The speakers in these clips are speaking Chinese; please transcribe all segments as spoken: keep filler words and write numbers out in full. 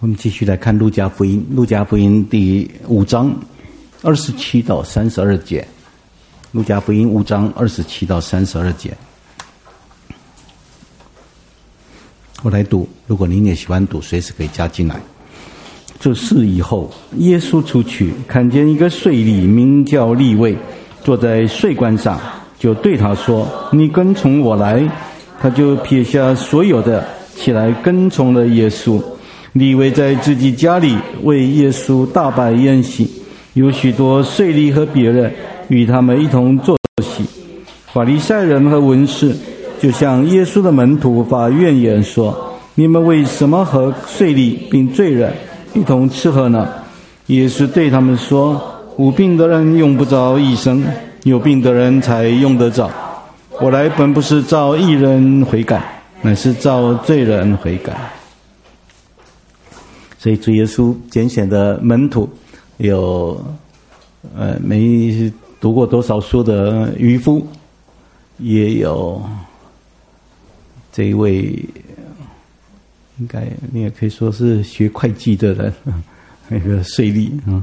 我们继续来看路加福音，路加福音第五章二十七到三十二节。路加福音五章二十七到三十二节，我来读，如果您也喜欢读，随时可以加进来。这事以后，耶稣出去，看见一个税吏名叫利未，坐在税关上，就对他说：“你跟从我来。”他就撇下所有的，起来跟从了耶稣。利未在自己家里为耶稣大摆宴席，有许多税吏和别人与他们一同坐席。法利赛人和文士就向耶稣的门徒发怨言说：“你们为什么和税吏并罪人一同吃喝呢？”耶稣对他们说：“无病的人用不着医生，有病的人才用得着。我来本不是召义人悔改，乃是召罪人悔改。”所以主耶稣拣选的门徒有呃没读过多少书的渔夫，也有这一位应该你也可以说是学会计的人，那个税吏啊。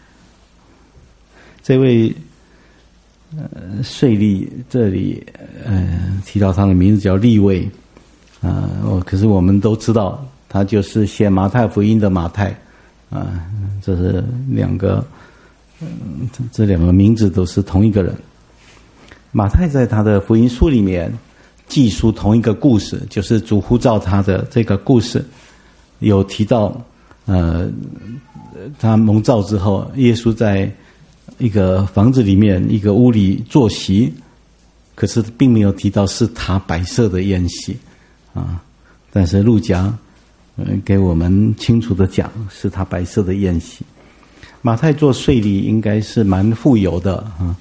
这位呃税吏这里呃提到他的名字叫利未啊、呃，可是我们都知道他就是写马太福音的马太啊，这是两个，嗯，这两个名字都是同一个人。马太在他的福音书里面记述同一个故事，就是主呼召他的这个故事，有提到，呃，他蒙召之后，耶稣在一个房子里面一个屋里坐席，可是并没有提到是他摆设的宴席啊，但是路加嗯，给我们清楚的讲，是他摆设的宴席。马太做税吏应该是蛮富有的啊，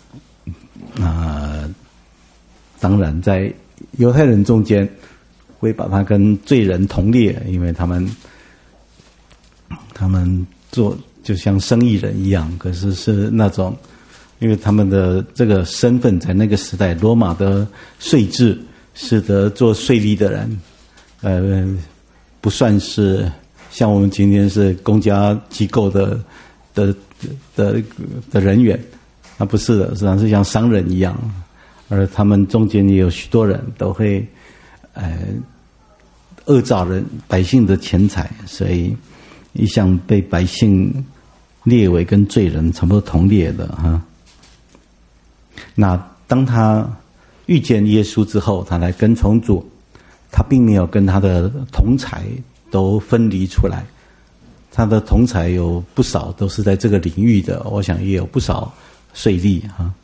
啊，当然在犹太人中间会把他跟罪人同列，因为他们他们做就像生意人一样，可是是那种，因为他们的这个身份在那个时代，罗马的税制使得做税吏的人，呃。不算是像我们今天是公家机构的的的的人员，那不是的，实际上是像商人一样，而他们中间也有许多人都会呃恶诈人百姓的钱财，所以一向被百姓列为跟罪人差不多同列的哈。那当他遇见耶稣之后，他来跟从主。他并没有跟他的同儕都分离出来，他的同儕有不少都是在这个领域的，我想也有不少税吏哈。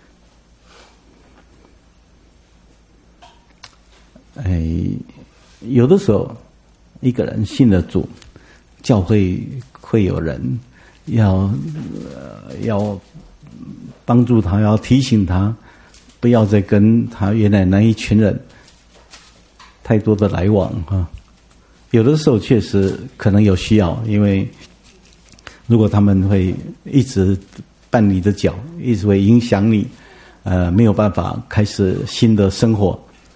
哎，有的时候一个人信了主，教会会有人要、呃、要帮助他，要提醒他，不要再跟他原来那一群人太多的来往哈，有的时候确实可能有需要，因为如果他们会一直绊你的脚，一直会影响你，呃，没有办法开始新的生活。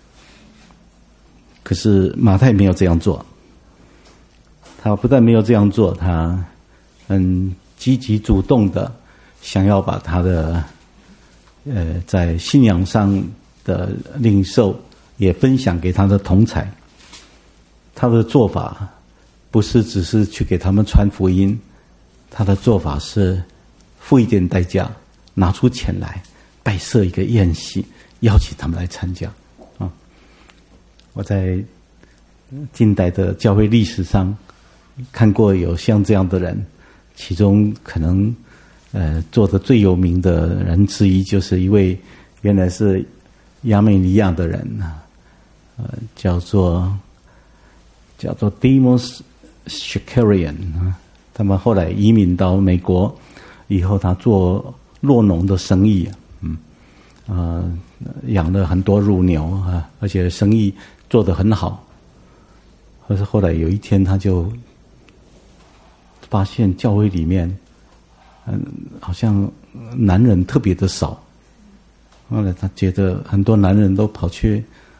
可是马太没有这样做，他不但没有这样做，他很积极主动的想要把他的呃在信仰上的领受也分享给他的同儕。他的做法不是只是去给他们传福音，他的做法是付一点代价，拿出钱来摆设一个宴席，邀请他们来参加啊！我在近代的教会历史上看过有像这样的人，其中可能呃做得最有名的人之一，就是一位原来是亚美尼亚的人啊。呃，叫做叫做 Demos Shakarian 啊，他们后来移民到美国，以后他做酪农的生意，嗯，啊、呃，养了很多乳牛啊，而且生意做得很好。可是后来有一天，他就发现教会里面，嗯，好像男人特别的少。后来他觉得很多男人都跑去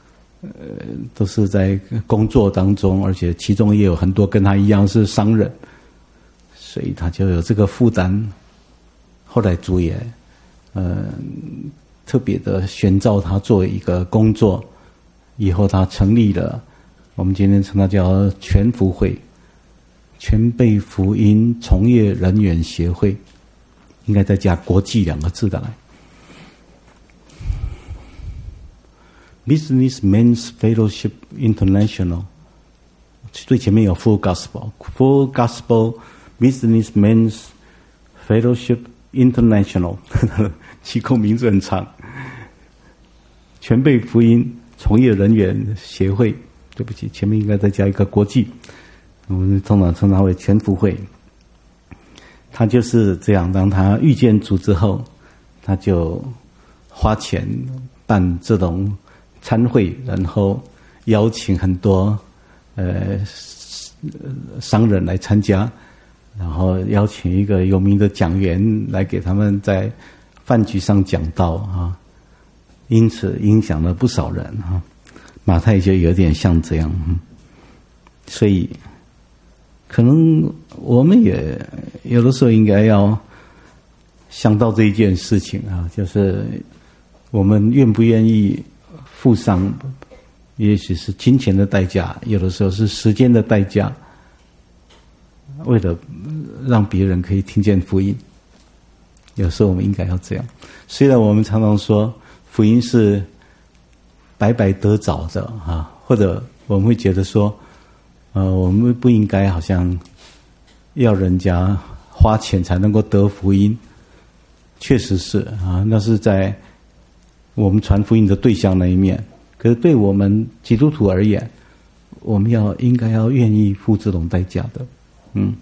呃，都是在工作当中，而且其中也有很多跟他一样是商人，所以他就有这个负担。后来主也，呃，特别的选召他做一个工作，以后他成立了，我们今天称它叫全福会，全备福音从业人员协会，应该再加国际两个字的来。Businessmen's Fellowship International， 最前面有 Full Gospel， Full Gospel Businessmen's Fellowship International， 机构名字很长。全备福音从业人员协会，对不起，前面应该再加一个国际，我们通常称它为全福会。他就是这样，当他遇见主之后，他就花钱办这种参会，然后邀请很多呃商人来参加，然后邀请一个有名的讲员来给他们在饭局上讲道啊，因此影响了不少人啊。马太就有点像这样，所以可能我们也有的时候应该要想到这一件事情啊，就是我们愿不愿意付上，也许是金钱的代价，有的时候是时间的代价，为了让别人可以听见福音。有时候我们应该要这样。虽然我们常常说福音是白白得着的啊，或者我们会觉得说，呃，我们不应该好像要人家花钱才能够得福音。确实是啊，那是在我们传福音的对象那一面。可是对我们基督徒而言，我们要应该要愿意付这种代价的，嗯。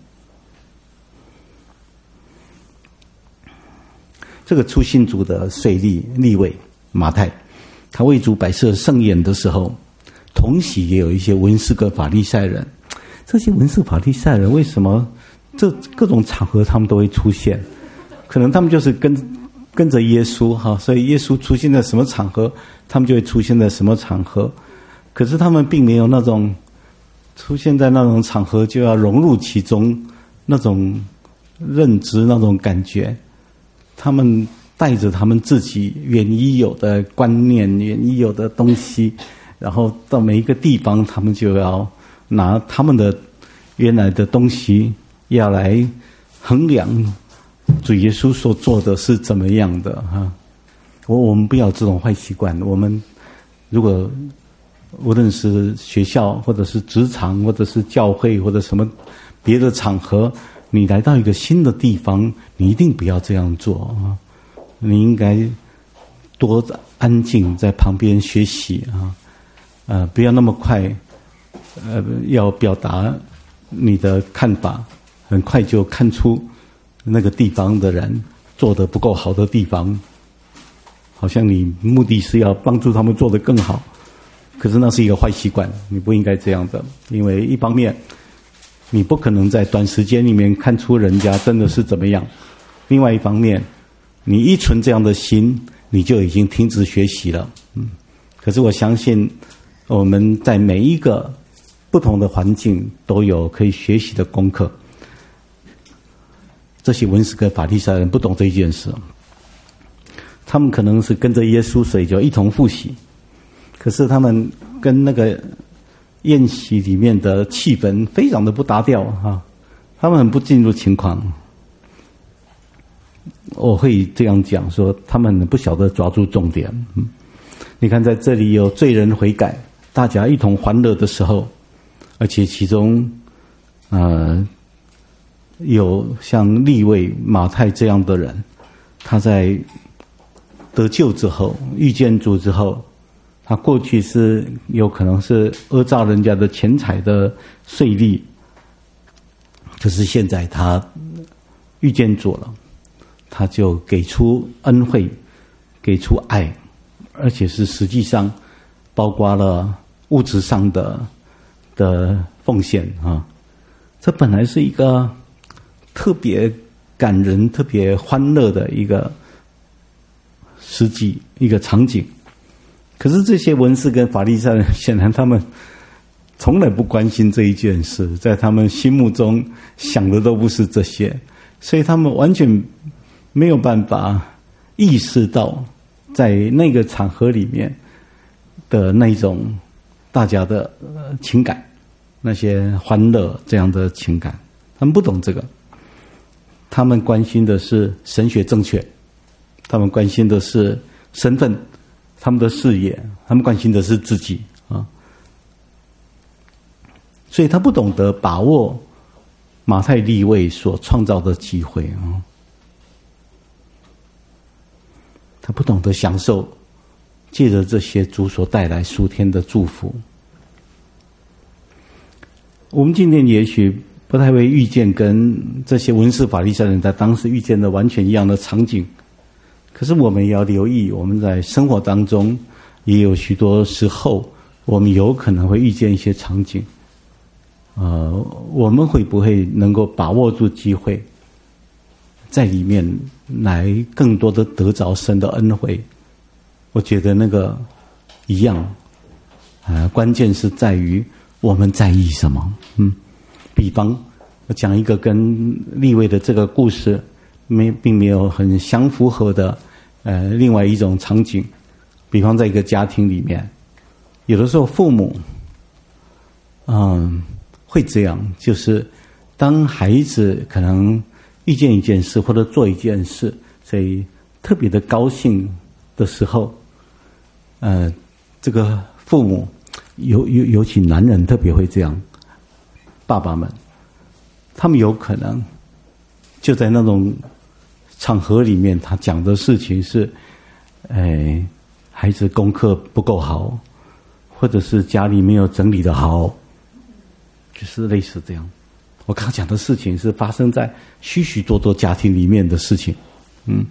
这个初信主的税吏利未马太，他为主摆设盛宴的时候，同席也有一些文士跟法利赛人。这些文士法利赛人为什么这各种场合他们都会出现？可能他们就是跟跟着耶稣哈，所以耶稣出现在什么场合，他们就会出现在什么场合。可是他们并没有那种出现在那种场合就要融入其中那种认知那种感觉。他们带着他们自己原已有的观念、原已有的东西，然后到每一个地方，他们就要拿他们的原来的东西，要来衡量主耶稣所做的是怎么样的哈。我我们不要这种坏习惯。我们如果无论是学校，或者是职场，或者是教会，或者什么别的场合，你来到一个新的地方，你一定不要这样做啊！你应该多安静在旁边学习啊，呃，不要那么快，呃，要表达你的看法，很快就看出那个地方的人做得不够好的地方，好像你目的是要帮助他们做得更好，可是那是一个坏习惯，你不应该这样的，因为一方面，你不可能在短时间里面看出人家真的是怎么样。另外一方面，你一存这样的心，你就已经停止学习了。嗯，可是我相信我们在每一个不同的环境都有可以学习的功课。这些文士跟法利赛人不懂这一件事，他们可能是跟着耶稣，所以就一同复习。可是他们跟那个宴席里面的气氛非常的不搭调哈，他们很不进入情况。我会这样讲说，他们不晓得抓住重点。嗯，你看在这里有罪人悔改，大家一同欢乐的时候，而且其中呃有像利未马太这样的人，他在得救之后，遇见主之后，他过去是有可能是讹诈人家的钱财的税吏，可是现在他遇见主了，他就给出恩惠，给出爱，而且是实际上包括了物质上的的奉献啊。这本来是一个特别感人、特别欢乐的一个实际一个场景。 可是这些文士跟法利赛人，显然他们从来不关心这一件事，在他们心目中想的都不是这些，所以他们完全没有办法意识到在那个场合里面的那种大家的情感，那些欢乐这样的情感，他们不懂这个。他们关心的是神学正确，他们关心的是身份，他们的事业，他们关心的是自己啊。所以他不懂得把握马太利未所创造的机会啊，他不懂得享受借着这些主所带来属天的祝福。我们今天也许不太会遇见跟这些文士法利赛人在当时遇见的完全一样的场景，可是我们也要留意，我们在生活当中也有许多时候，我们有可能会遇见一些场景，呃，我们会不会能够把握住机会，在里面来更多的得着神的恩惠？我觉得那个一样，啊、呃，关键是在于我们在意什么。嗯，比方我讲一个跟利未的这个故事没并没有很相符合的，呃，另外一种场景。比方在一个家庭里面，有的时候父母，嗯，会这样，就是当孩子可能遇见一件事或者做一件事，所以特别的高兴的时候，呃，这个父母尤尤尤其男人特别会这样，爸爸们，他们有可能就在那种场合里面，他讲的事情是，哎，孩子功课不够好，或者是家里没有整理的好，就是类似这样。我刚刚讲的事情是发生在许许多多家庭里面的事情，嗯，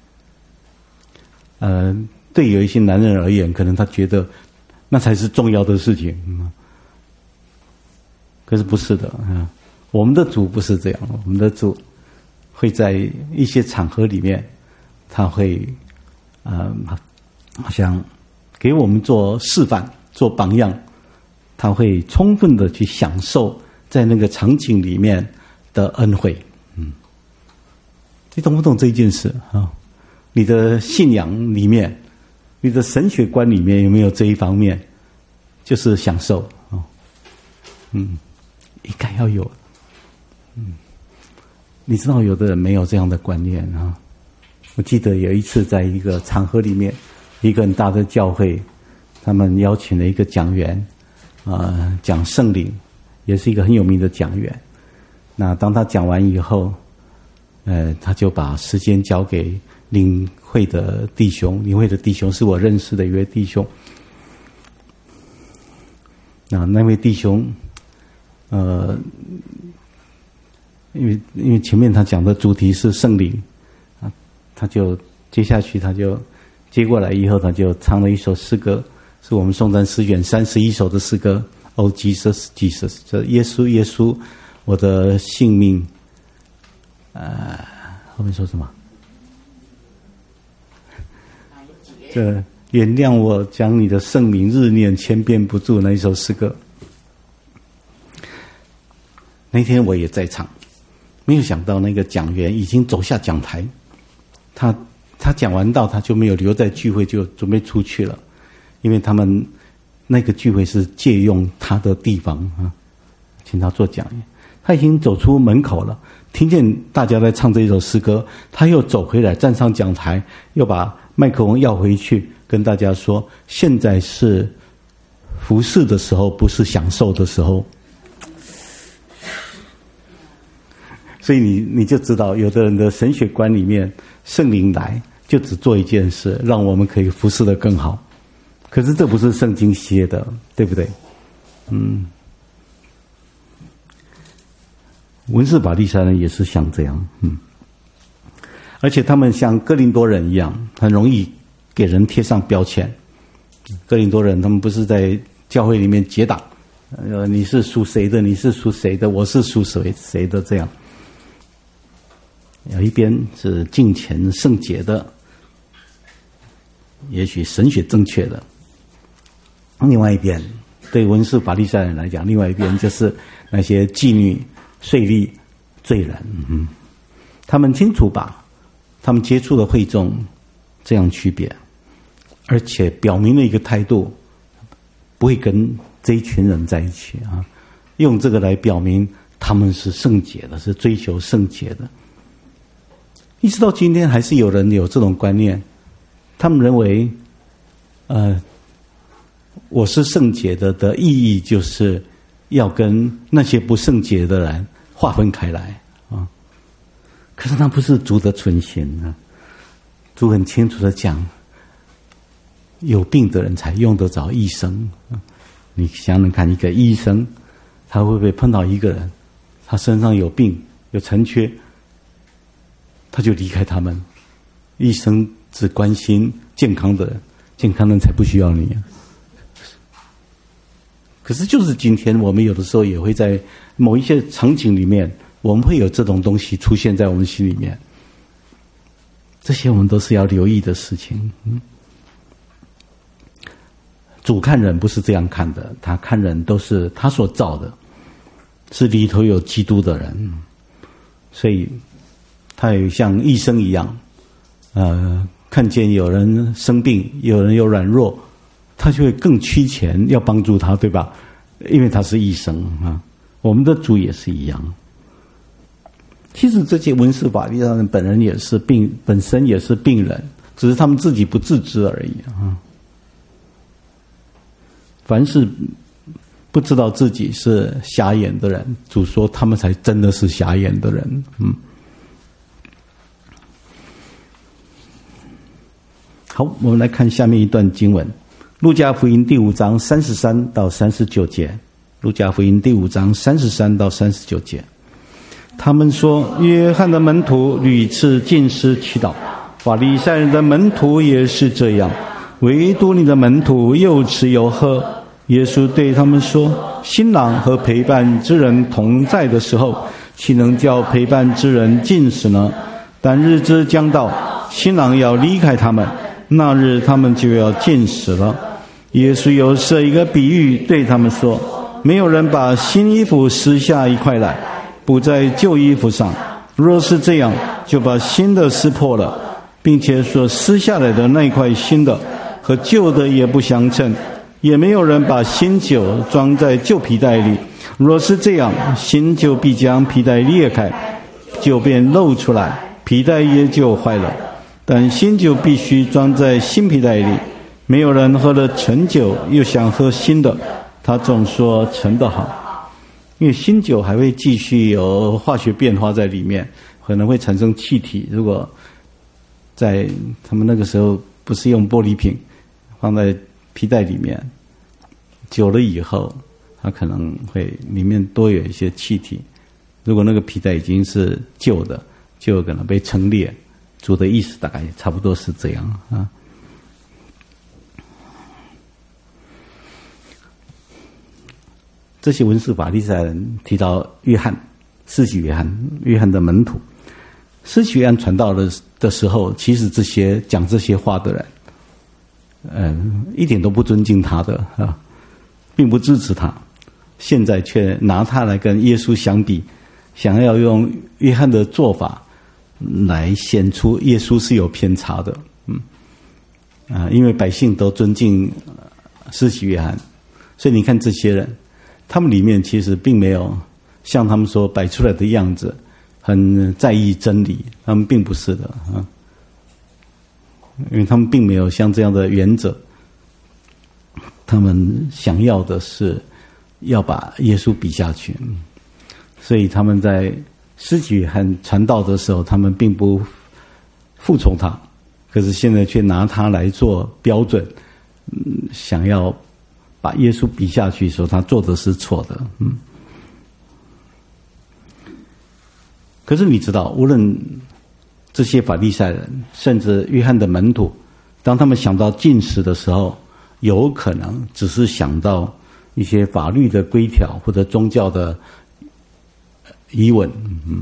呃，对有一些男人而言，可能他觉得那才是重要的事情，嗯，可是不是的啊。我们的主不是这样，我们的主会在一些场合里面，他会呃，好像给我们做示范、做榜样，他会充分的去享受在那个场景里面的恩惠。嗯，你懂不懂这一件事啊？你的信仰里面，你的神学观里面有没有这一方面？就是享受啊，嗯，应该要有。嗯，你知道有的人没有这样的观念啊。我记得有一次在一个场合里面，一个很大的教会，他们邀请了一个讲员，啊、呃，讲圣灵，也是一个很有名的讲员。那当他讲完以后，呃，他就把时间交给领会的弟兄，领会的弟兄是我认识的一位弟兄。那那位弟兄，呃。因为因为前面他讲的主题是圣灵，啊，他就接下去他就接过来以后，他就唱了一首诗歌，是我们颂赞诗选三十一首的诗歌。Oh Jesus, Jesus， 这耶稣耶稣，我的性命，呃，后面说什么？这原谅我将你的圣名日念千遍不住，那一首诗歌。那天我也在场。没有想到那个讲员已经走下讲台，他他讲完道，他就没有留在聚会，就准备出去了，因为他们那个聚会是借用他的地方啊，请他做讲员。他已经走出门口了，听见大家在唱这一首诗歌，他又走回来，站上讲台，又把麦克风要回去，跟大家说：现在是服侍的时候，不是享受的时候。所以你你就知道，有的人的神学观里面，圣灵来就只做一件事，让我们可以服侍得更好。可是这不是圣经写的，对不对？嗯，文士法利赛人也是像这样，嗯，而且他们像哥林多人一样，很容易给人贴上标签。哥林多人他们不是在教会里面结党，呃，你是属谁的？你是属谁的？我是属谁谁的？这样。有一边是敬虔圣洁的，也许神学正确的， 另外一边，对文士法利赛人来讲，另外一边就是那些妓女、税吏、罪人。嗯，他们清楚把他们接触的会众这样区别，而且表明了一个态度，不会跟这一群人在一起啊，用这个来表明他们是圣洁的，是追求圣洁的。一直到今天，还是有人有这种观念，他们认为，呃，我是圣洁的的意义就是要跟那些不圣洁的人划分开来啊。可是那不是主的存心啊，主很清楚的讲，有病的人才用得着医生。你想想看，一个医生，他会不会碰到一个人，他身上有病有残缺，他就离开他们？医生只关心健康的人，健康的人才不需要你。可是就是今天，我们有的时候也会在某一些场景里面，我们会有这种东西出现在我们心里面。这些我们都是要留意的事情。嗯，主看人不是这样看的，他看人都是他所造的，是里头有基督的人，所以他也像医生一样，呃，看见有人生病，有人有软弱，他就会更趋前要帮助他，对吧？因为他是医生啊。我们的主也是一样。其实这些文士法利赛人本人也是病，本身也是病人，只是他们自己不自知而已啊。凡是不知道自己是瞎眼的人，主说他们才真的是瞎眼的人。嗯，好，我们来看下面一段经文，路加福音第五章三十三到三十九节。路加福音第五章三十三到三十九节，他们说，约翰的门徒屡次禁食祈祷，法利赛人的门徒也是这样，唯独你的门徒又吃又喝。耶稣对他们说，新郎和陪伴之人同在的时候，岂能叫陪伴之人禁食呢？但日子将到，新郎要离开他们，那日他们就要禁食了。耶稣又设一个比喻对他们说，没有人把新衣服撕下一块来补在旧衣服上，若是这样，就把新的撕破了，并且所撕下来的那一块新的和旧的也不相称。也没有人把新酒装在旧皮袋里，若是这样，新酒必将皮袋裂开，酒便漏出来，皮袋也就坏了。但新酒必须装在新皮袋里。没有人喝了陈酒又想喝新的，他总说陈的好，因为新酒还会继续有化学变化在里面，可能会产生气体。如果在他们那个时候不是用玻璃瓶放在皮袋里面，久了以后它可能会里面多有一些气体，如果那个皮带已经是旧的，就有可能被撑裂。主的意思大概也差不多是这样啊。这些文士法利赛人提到约翰，施洗约翰，约翰的门徒。施洗约翰传道的的时候，其实这些讲这些话的人，嗯，一点都不尊敬他的啊，并不支持他。现在却拿他来跟耶稣相比，想要用约翰的做法来显出耶稣是有偏差的。嗯，啊，因为百姓都尊敬施洗约翰，所以你看这些人，他们里面其实并没有像他们所摆出来的样子，很在意真理，他们并不是的啊。因为他们并没有像这样的原则，他们想要的是要把耶稣比下去，所以他们在施洗约翰传道的时候，他们并不服从他，可是现在却拿他来做标准，想要把耶稣比下去，说他做的是错的。嗯，可是你知道，无论这些法利赛人，甚至约翰的门徒，当他们想到禁食的时候，有可能只是想到一些法律的规条或者宗教的疑问。嗯，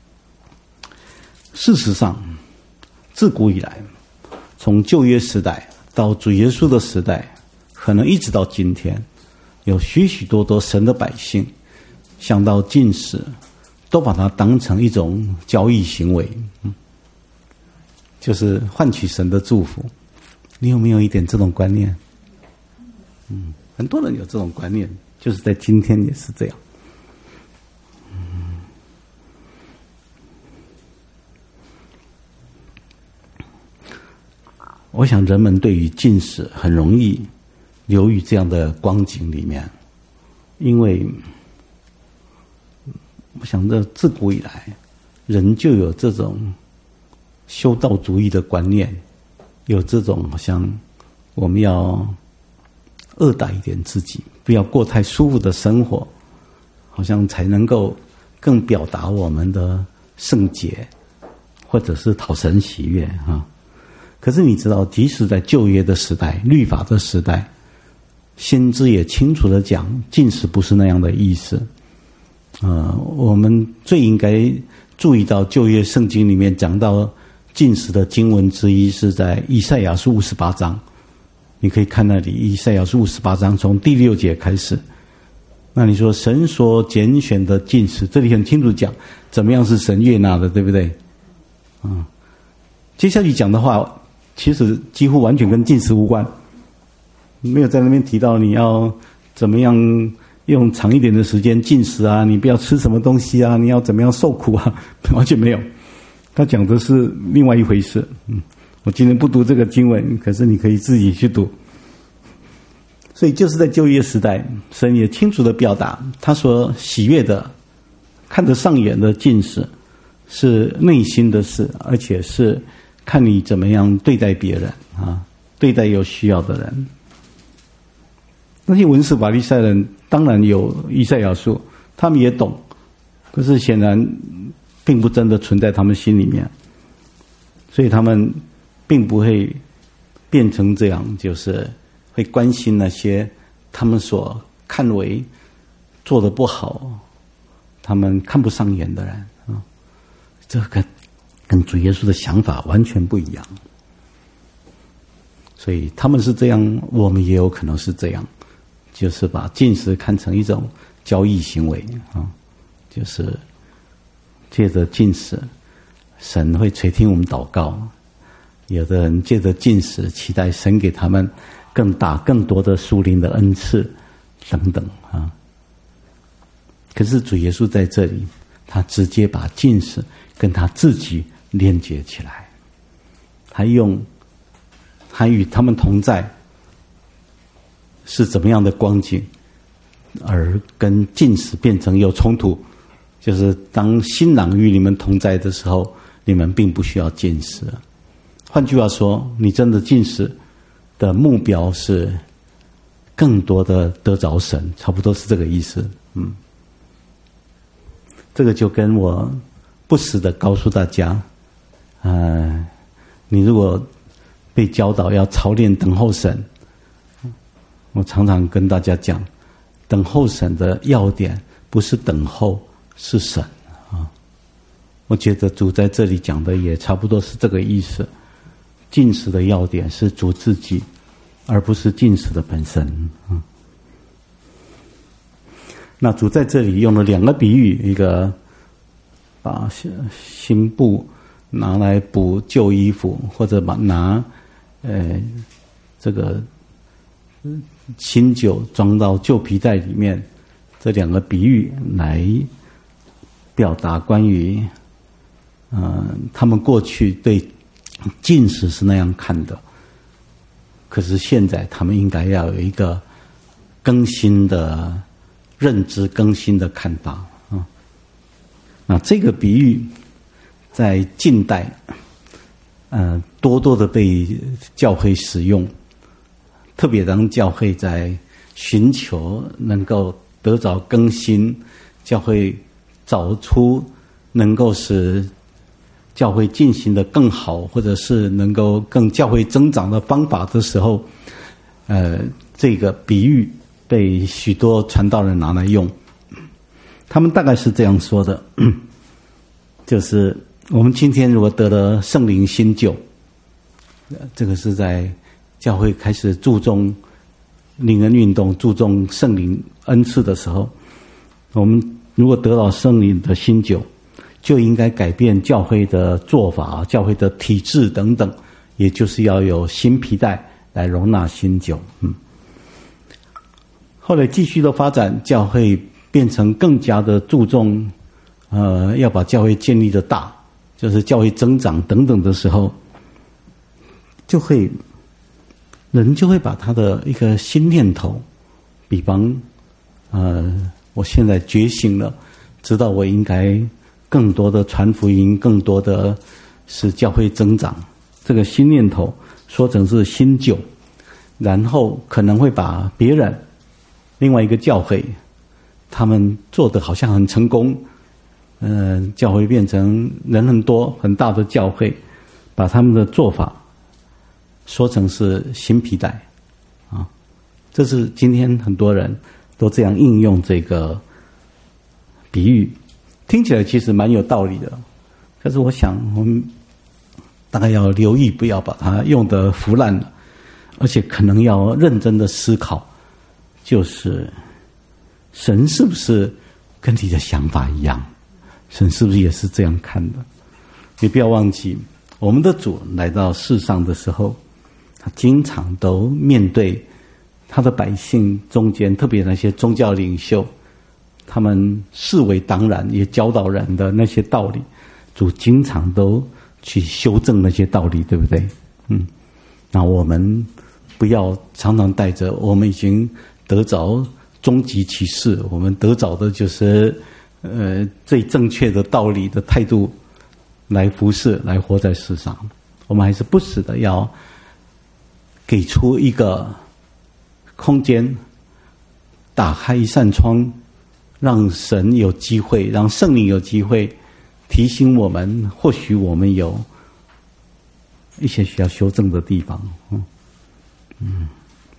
事实上，自古以来，从旧约时代到主耶稣的时代， 可能一直到今天，有许许多多神的百姓想到禁食，都把它当成一种交易行为，嗯，就是换取神的祝福。你有没有一点这种观念？嗯，很多人有这种观念，就是在今天也是这样。嗯，我想人们对于禁食很容易流于这样的光景里面，因为我想这自古以来人就有这种修道主义的观念，有这种好像我们要恶待一点自己，不要过太舒服的生活，好像才能够更表达我们的圣洁，或者是讨神喜悦啊。可是你知道，即使在旧约的时代、律法的时代，先知也清楚地讲，禁食不是那样的意思。呃，我们最应该注意到旧约圣经里面讲到禁食的经文之一是在以赛亚书五十八章，你可以看那里，以赛亚书五十八章从第六节开始。那你说神所拣选的禁食，这里很清楚讲怎么样是神悦纳的，对不对？嗯，接下去讲的话，其实几乎完全跟禁食无关，没有在那边提到你要怎么样用长一点的时间禁食啊，你不要吃什么东西啊，你要怎么样受苦啊，完全没有。他讲的是另外一回事。嗯，我今天不读这个经文，可是你可以自己去读。所以就是在旧约时代，神也清楚地表达，他所喜悦的、看得上眼的禁食，是内心的事，而且是看你怎么样对待别人啊，对待有需要的人。那些文士法利赛人当然有以赛亚书，他们也懂，可是显然并不真的存在他们心里面，所以他们并不会变成这样，就是会关心那些他们所看为做得不好、他们看不上眼的人啊。这个跟主耶稣的想法完全不一样，所以他们是这样，我们也有可能是这样，就是把禁食看成一种交易行为啊，就是借着禁食，神会垂听我们祷告。有的人借着禁食，期待神给他们更大、更多的属灵的恩赐等等啊。可是主耶稣在这里，他直接把禁食跟他自己连接起来，他用他与他们同在是怎么样的光景，而跟禁食变成有冲突。就是当新郎与你们同在的时候，你们并不需要禁食。换句话说，你真的禁食的目标是更多的得着神，差不多是这个意思。嗯，这个就跟我不时的告诉大家，呃，你如果被教导要操练等候神，我常常跟大家讲，等候神的要点不是等候，是神啊。我觉得主在这里讲的也差不多是这个意思。禁食的要点是主自己，而不是禁食的本身啊。那主在这里用了两个比喻，一个把新布拿来补旧衣服，或者把拿呃这个新酒装到旧皮袋里面，这两个比喻来表达关于呃他们过去对禁食是那样看的，可是现在他们应该要有一个更新的认知、更新的看法啊。那这个比喻在近代，呃，多多的被教会使用，特别当教会在寻求能够得着更新，教会找出能够使教会进行的更好，或者是能够更教会增长的方法的时候，呃，这个比喻被许多传道人拿来用。他们大概是这样说的，就是我们今天如果得了圣灵新酒，这个是在教会开始注重灵恩运动注重圣灵恩赐的时候，我们如果得到圣灵的新酒，就应该改变教会的做法、教会的体制等等，也就是要有新皮带来容纳新酒。嗯，后来继续的发展，教会变成更加的注重，呃，要把教会建立的大，就是教会增长等等的时候，就会人就会把他的一个新念头，比方，呃，我现在觉醒了，知道我应该更多的传福音，更多的使教会增长，这个新念头说成是新酒，然后可能会把别人另外一个教会，他们做的好像很成功，嗯、呃，教会变成人很多很大的教会，把他们的做法说成是新皮带啊，这是今天很多人都这样应用这个比喻，听起来其实蛮有道理的，可是我想我们大概要留意，不要把它用得腐烂了，而且可能要认真的思考，就是神是不是跟你的想法一样？神是不是也是这样看的？你不要忘记，我们的主来到世上的时候，他经常都面对他的百姓中间，特别那些宗教领袖，他们视为当然也教导人的那些道理，主经常都去修正那些道理，对不对？嗯，那我们不要常常带着我们已经得着终极启示，我们得着的就是呃最正确的道理的态度来服侍，来活在世上。我们还是不时的要给出一个空间，打开一扇窗，让神有机会，让圣灵有机会提醒我们，或许我们有一些需要修正的地方。嗯嗯，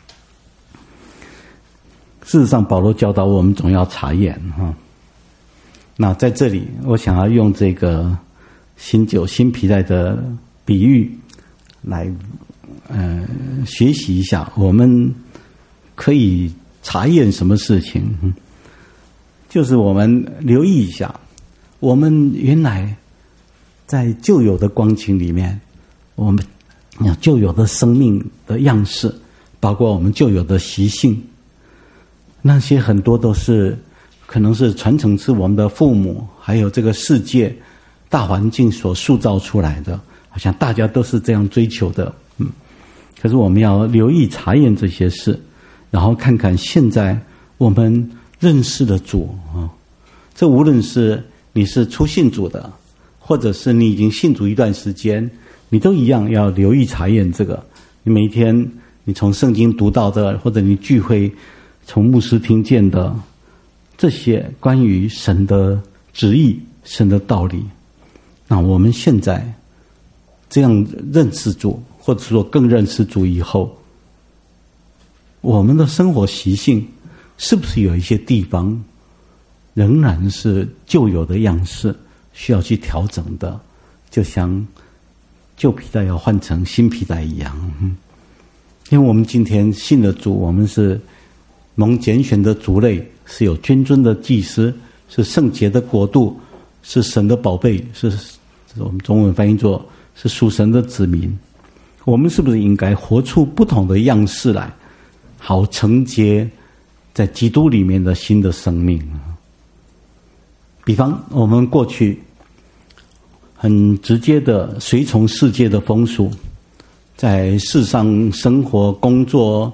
事实上，保罗教导我们总要查验哈。那在这里，我想要用这个新酒、新皮带的比喻来呃学习一下，我们可以查验什么事情？嗯，就是我们留意一下，我们原来在旧有的光景里面，我们旧有的生命的样式，包括我们旧有的习性，那些很多都是可能是传承自我们的父母，还有这个世界大环境所塑造出来的，好像大家都是这样追求的。嗯，可是我们要留意查验这些事，然后看看现在我们认识的主啊，这无论是你是初信主的，或者是你已经信主一段时间，你都一样要留意查验这个。你每一天你从圣经读到的，或者你聚会从牧师听见的这些关于神的旨意、神的道理，那我们现在这样认识主，或者说更认识主以后，我们的生活习性是不是有一些地方仍然是旧有的样式，需要去调整的，就像旧皮带要换成新皮带一样。嗯，因为我们今天信了主，我们是蒙拣选的族类，是有君尊的祭司，是圣洁的国度，是神的宝贝，是我们中文翻译作是属神的子民。我们是不是应该活出不同的样式来，好承接在基督里面的新的生命？比方我们过去很直接的随从世界的风俗，在世上生活工作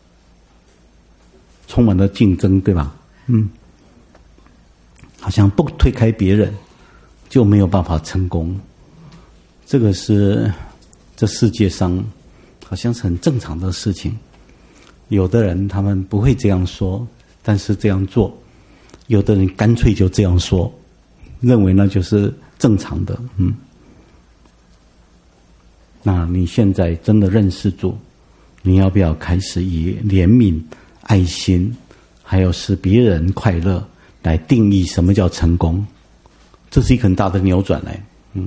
充满了竞争，对吧？嗯，好像不推开别人就没有办法成功，这个是这世界上好像是很正常的事情。有的人他们不会这样说，但是这样做；有的人干脆就这样说，认为那就是正常的。嗯，那你现在真的认识主，你要不要开始以怜悯、爱心，还有使别人快乐来定义什么叫成功？这是一个很大的扭转嘞。嗯，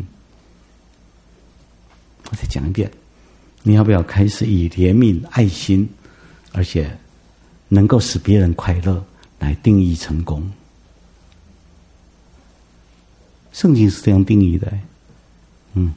我再讲一遍，你要不要开始以怜悯、爱心，而且能够使别人快乐来定义成功。圣经是这样定义的，嗯。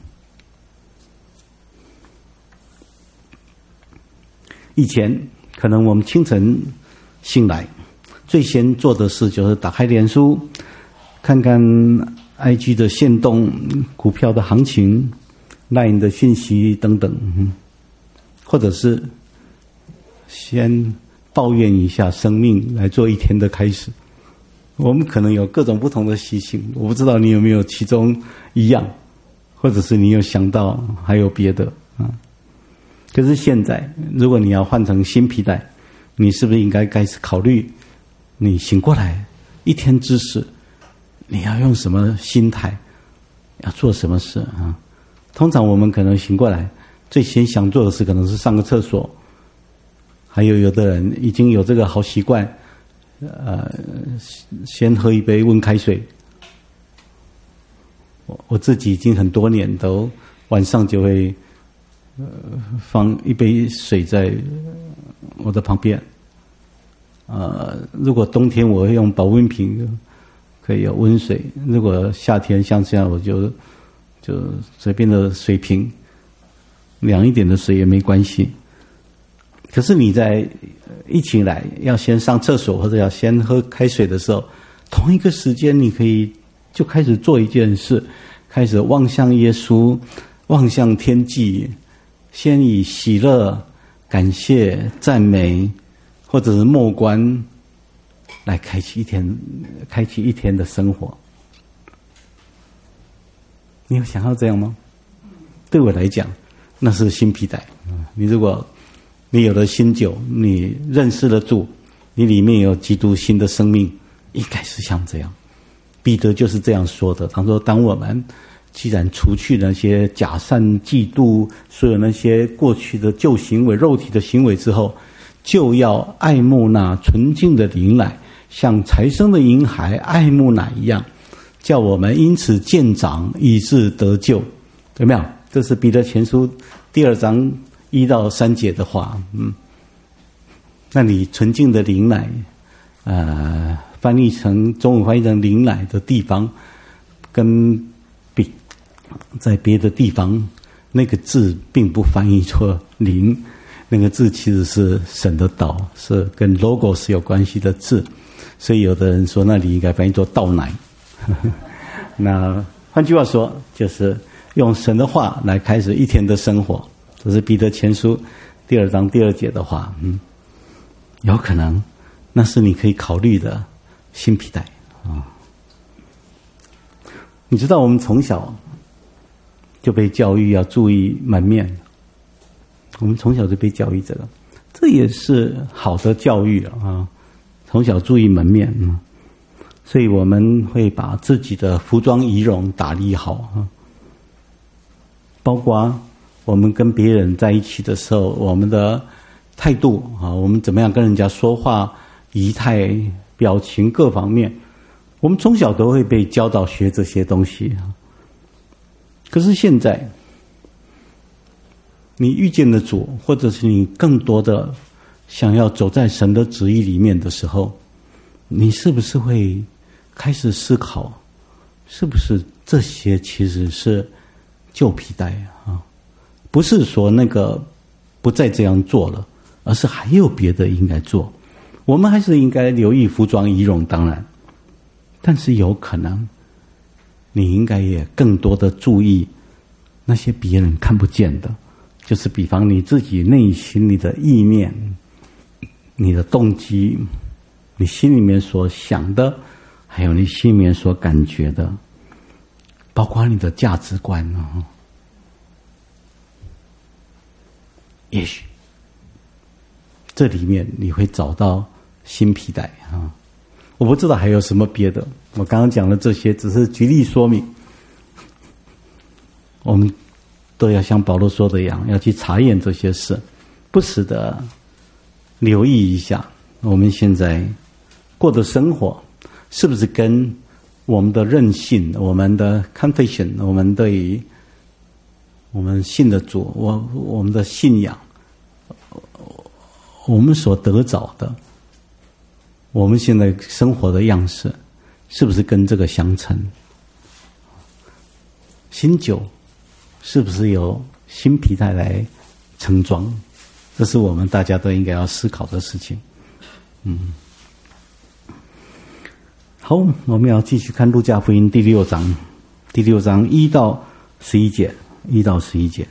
以前可能我们清晨醒来，最先做的事就是打开脸书，看看 I G 的限动、股票的行情、LINE 的讯息等等，或者是先抱怨一下生命来做一天的开始。我们可能有各种不同的习性，我不知道你有没有其中一样，或者是你有想到还有别的啊？可是现在，如果你要换成新皮带，你是不是应该开始考虑，你醒过来一天之始，你要用什么心态，要做什么事啊？通常我们可能醒过来，最先想做的事可能是上个厕所，还有有的人已经有这个好习惯，呃，先喝一杯温开水。我我自己已经很多年都晚上就会。呃，放一杯水在我的旁边。呃，如果冬天我会用保温瓶，可以有温水；如果夏天像这样，我就就随便的水瓶，凉一点的水也没关系。可是你在一起来要先上厕所或者要先喝开水的时候，同一个时间你可以就开始做一件事，开始望向耶稣，望向天际。先以喜乐、感谢、赞美，或者是默观，来开启一天，开启一天的生活。你有想要这样吗？对我来讲，那是新皮带。你如果你有了新酒，你认识了主，你里面有基督新的生命，应该是像这样。彼得就是这样说的，他说：“当我们。”既然除去那些假善、嫉妒，所有那些过去的旧行为、肉体的行为之后，就要爱慕那纯净的灵奶，像才生的婴孩爱慕奶一样，叫我们因此渐长，以致得救。有没有？这是彼得前书第二章一到三节的话。嗯，那你纯净的灵奶，呃，翻译成中文翻译成灵奶的地方，跟在别的地方，那个字并不翻译作灵，那个字其实是神的道，是跟 logos 有关系的字，所以有的人说那里应该翻译作道奶。那换句话说，就是用神的话来开始一天的生活。这是彼得前书第二章第二节的话，嗯，有可能那是你可以考虑的新皮带啊。你知道我们从小就被教育要注意门面，我们从小就被教育这个，这也是好的教育啊。从小注意门面，嗯，所以我们会把自己的服装仪容打理好啊，包括我们跟别人在一起的时候，我们的态度啊，我们怎么样跟人家说话，仪态、表情各方面，我们从小都会被教导学这些东西啊。可是现在，你遇见了主，或者是你更多的想要走在神的旨意里面的时候，你是不是会开始思考，是不是这些其实是旧皮带啊？不是说那个不再这样做了，而是还有别的应该做。我们还是应该留意服装仪容，当然，但是有可能你应该也更多的注意那些别人看不见的，就是比方你自己内心里的意念、你的动机、你心里面所想的，还有你心里面所感觉的，包括你的价值观啊。也许这里面你会找到新皮带啊。我不知道还有什么别的，我刚刚讲的这些只是举例说明。我们都要像保罗说的一样，要去查验这些事，不时的留意一下我们现在过的生活是不是跟我们的任性、我们的 confession、我们对于我们信的主、我我们的信仰、我们所得着的我们现在生活的样式是不是跟这个相称？新酒是不是由新皮带来盛装？这是我们大家都应该要思考的事情。嗯，好，我们要继续看路加福音第六章，第六章一到十一节，一到十一节。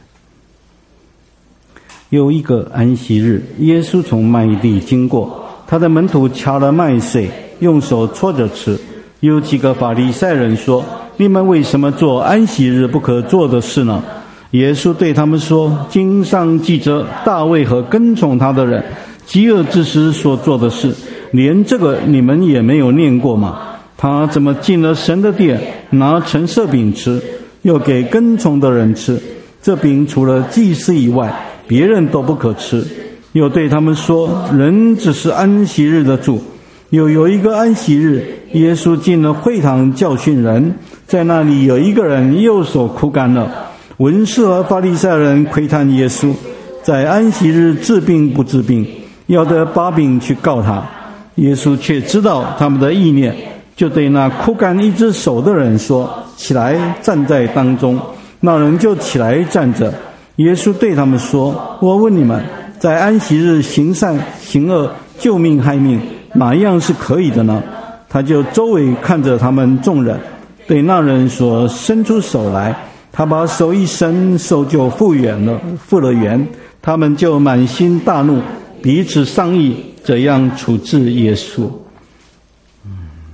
有一个安息日，耶稣从麦地经过，他的门徒掐了麦穗，用手搓着吃。有几个法利赛人说：“你们为什么做安息日不可做的事呢？”耶稣对他们说：“经上记着大卫和跟从他的人饥饿之时所做的事，连这个你们也没有念过吗？他怎么进了神的殿，拿陈设饼吃，又给跟从的人吃？这饼除了祭司以外，别人都不可吃。又对他们说：人只是安息日的主。又有一个安息日，耶稣进了会堂教训人，在那里有一个人右手枯干了。文士和法利赛人窥探耶稣，在安息日治病不治病，要得把柄去告他。耶稣却知道他们的意念，就对那枯干一只手的人说：起来，站在当中。那人就起来站着。耶稣对他们说：我问你们，在安息日行善行恶，救命害命，哪样是可以的呢？他就周围看着他们众人，对那人说：伸出手来。他把手一伸，手就复原了，复了原。他们就满心大怒，彼此商议怎样处置耶稣。嗯，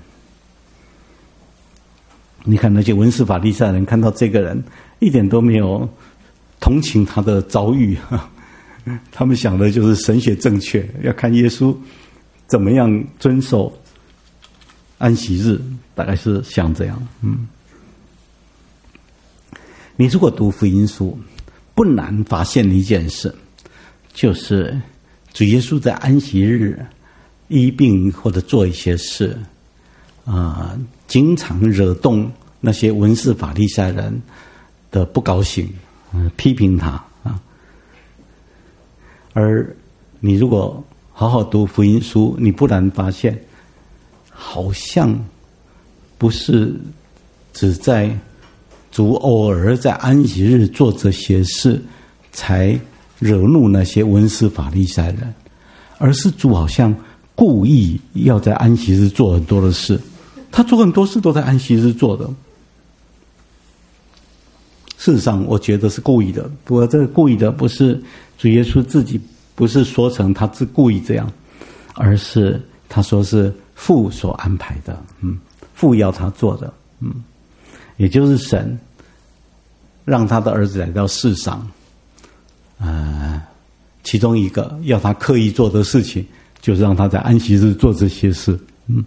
你看那些文士法利赛人看到这个人，一点都没有同情他的遭遇，他们想的就是神学正确，要看耶稣怎么样遵守安息日，大概是像这样。嗯。你如果读福音书，不难发现一件事，就是主耶稣在安息日医病或者做一些事，啊、呃，经常惹动那些文士法利赛人的不高兴，嗯、呃，批评他啊。而你如果好好读福音书，你不难发现，好像不是只在主偶尔在安息日做这些事才惹怒那些文士法利赛人，而是主好像故意要在安息日做很多的事，他做很多事都在安息日做的。事实上我觉得是故意的，不过这个故意的不是主耶稣自己，不是说成他是故意这样，而是他说是父所安排的，嗯，父要他做的，嗯，也就是神让他的儿子来到世上，呃，其中一个要他刻意做的事情，就是让他在安息日做这些事，嗯，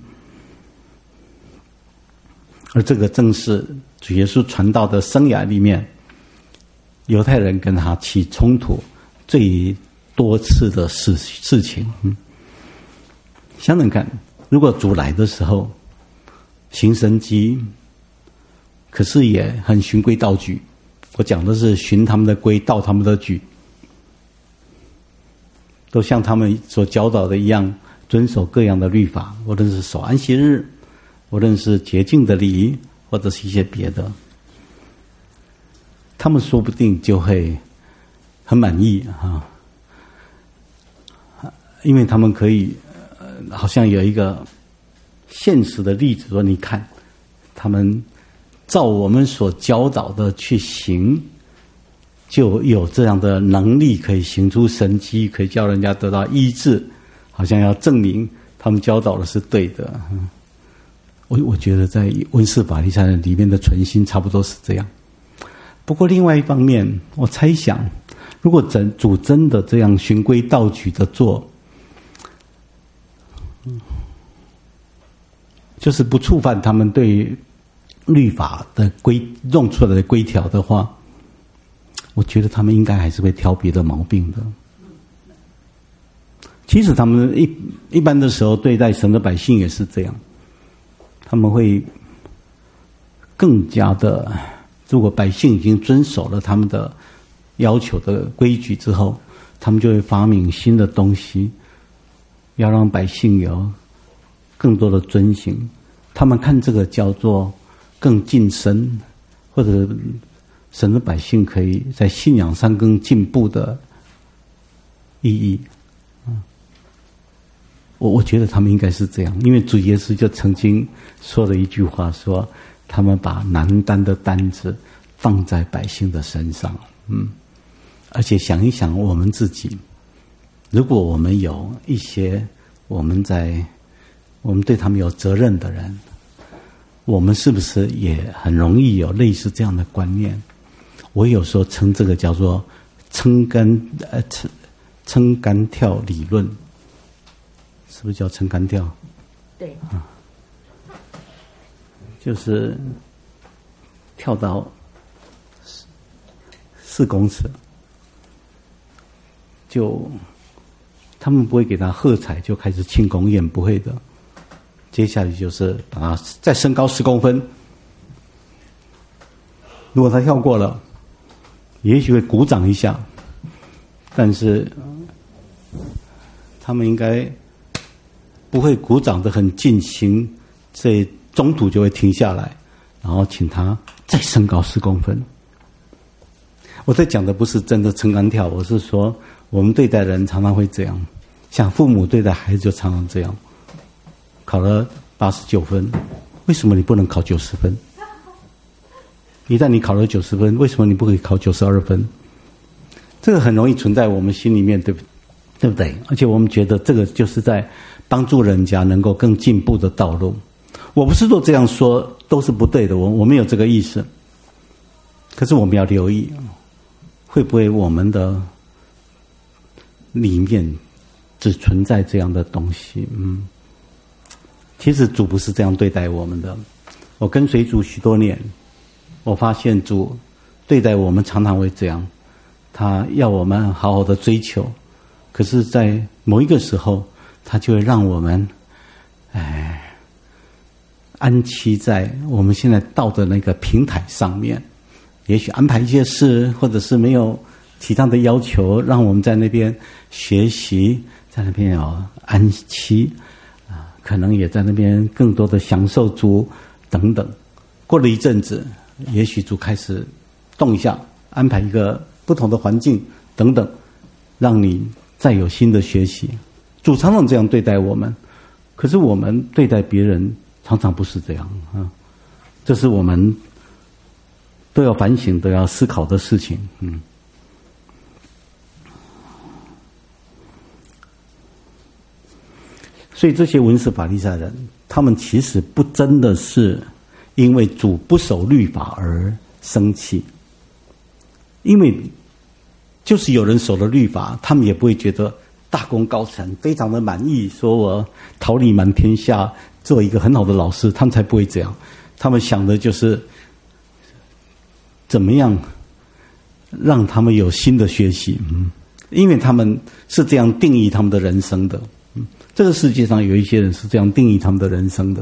而这个正是主耶稣传道的生涯里面，犹太人跟他起冲突最多次的事事情。嗯，想想看，如果主来的时候行神迹，可是也很循规蹈矩，我讲的是循他们的规，蹈他们的矩，都像他们所教导的一样，遵守各样的律法，无论是守安息日，无论是洁净的礼仪，或者是一些别的，他们说不定就会很满意啊，因为他们可以、呃、好像有一个现实的例子说，你看他们照我们所教导的去行，就有这样的能力，可以行出神迹，可以叫人家得到医治，好像要证明他们教导的是对的。我我觉得在文士法利赛人里面的存心差不多是这样。不过另外一方面，我猜想，如果真主真的这样循规蹈矩的做，就是不触犯他们对律法的规弄出来的规条的话，我觉得他们应该还是会挑别的毛病的。其实他们一一般的时候对待神的百姓也是这样，他们会更加的，如果百姓已经遵守了他们的要求的规矩之后，他们就会发明新的东西，要让百姓有更多的遵行。他们看这个叫做更晋升，或者神的百姓可以在信仰上更进步的意义。我我觉得他们应该是这样，因为主耶稣就曾经说了一句话，说他们把难担的担子放在百姓的身上。嗯，而且想一想我们自己，如果我们有一些我们在我们对他们有责任的人，我们是不是也很容易有类似这样的观念？我有时候称这个叫做撑杆呃撑撑杆跳理论，是不是叫撑杆跳？ 对， 啊，就是跳到四公尺，就他们不会给他喝彩，就开始庆功宴，不会的。接下来就是把他再升高十公分，如果他跳过了，也许会鼓掌一下，但是他们应该不会鼓掌的很尽情，这中途就会停下来，然后请他再升高十公分。我在讲的不是真的撑杆跳，我是说我们对待人常常会这样，像父母对待孩子就常常这样。考了八十九分，为什么你不能考九十分？一旦你考了九十分，为什么你不可以考九十二分？这个很容易存在我们心里面，对不对不对？而且我们觉得这个就是在帮助人家能够更进步的道路。我不是说这样说都是不对的，我我没有这个意思。可是我们要留意，会不会我们的里面只存在这样的东西？嗯。其实主不是这样对待我们的。我跟随主许多年，我发现主对待我们常常会这样，他要我们好好的追求，可是在某一个时候他就会让我们哎安栖在我们现在到的那个平台上面，也许安排一些事，或者是没有其他的要求，让我们在那边学习，在那边有安息，可能也在那边更多的享受主等等。过了一阵子，也许主开始动一下，安排一个不同的环境等等，让你再有新的学习。主常常这样对待我们，可是我们对待别人常常不是这样啊，这是我们都要反省、都要思考的事情。嗯。所以这些文士法利赛人，他们其实不真的是因为主不守律法而生气，因为就是有人守了律法，他们也不会觉得大功告成，非常的满意，说我桃李满天下，做一个很好的老师，他们才不会这样。他们想的就是怎么样让他们有新的学习，嗯，因为他们是这样定义他们的人生的。这个世界上有一些人是这样定义他们的人生的，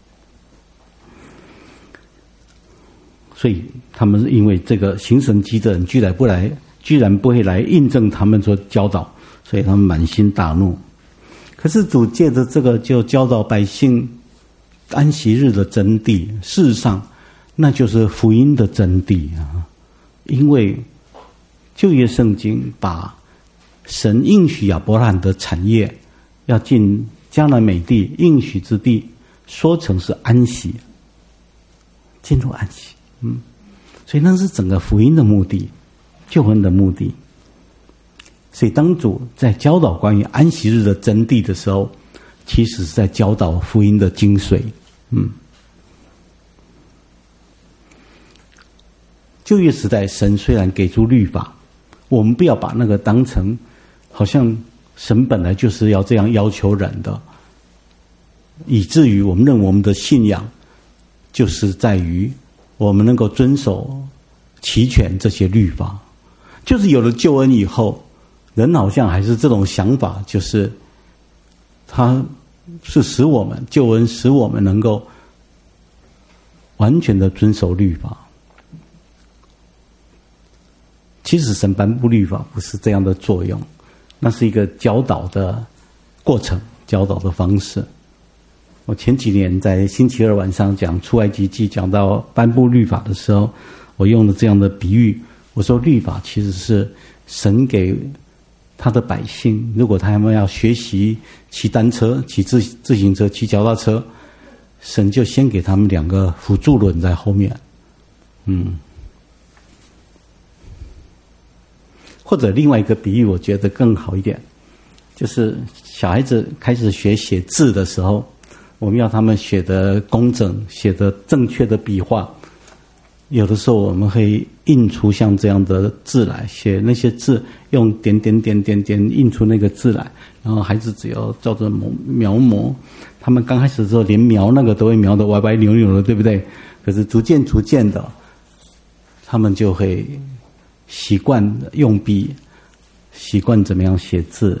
所以他们是因为这个行神迹的人居然不来，居然不会来印证他们所教导，所以他们满心大怒。可是主借着这个就教导百姓安息日的真谛，事实上那就是福音的真谛啊！因为旧约圣经把神应许亚伯拉罕的产业要进迦南美地应许之地，说成是安息，进入安息。嗯，所以那是整个福音的目的，救恩的目的。所以当主在教导关于安息日的真谛的时候，其实是在教导福音的精髓。嗯，旧约时代神虽然给出律法，我们不要把那个当成好像神本来就是要这样要求人的，以至于我们认为我们的信仰就是在于我们能够遵守齐全这些律法。就是有了救恩以后，人好像还是这种想法，就是他是使我们救恩使我们能够完全的遵守律法。其实神颁布律法不是这样的作用，那是一个教导的过程，教导的方式。 我前几年在星期二晚上讲出埃及记，讲到颁布律法的时候，我用了这样的比喻，我说律法其实是神给他的百姓，如果他们要学习骑单车、骑自自行车、骑脚踏车，神就先给他们两个辅助轮在后面，嗯。或者另外一个比喻，我觉得更好一点，就是小孩子开始学写字的时候，我们要他们写得工整，写得正确的笔画。有的时候我们会印出像这样的字来，写那些字用点点点点点印出那个字来，然后孩子只要照着描摹，他们刚开始的时候连描那个都会描得歪歪扭扭的，对不对？可是逐渐逐渐的，他们就会习惯用笔，习惯怎么样写字。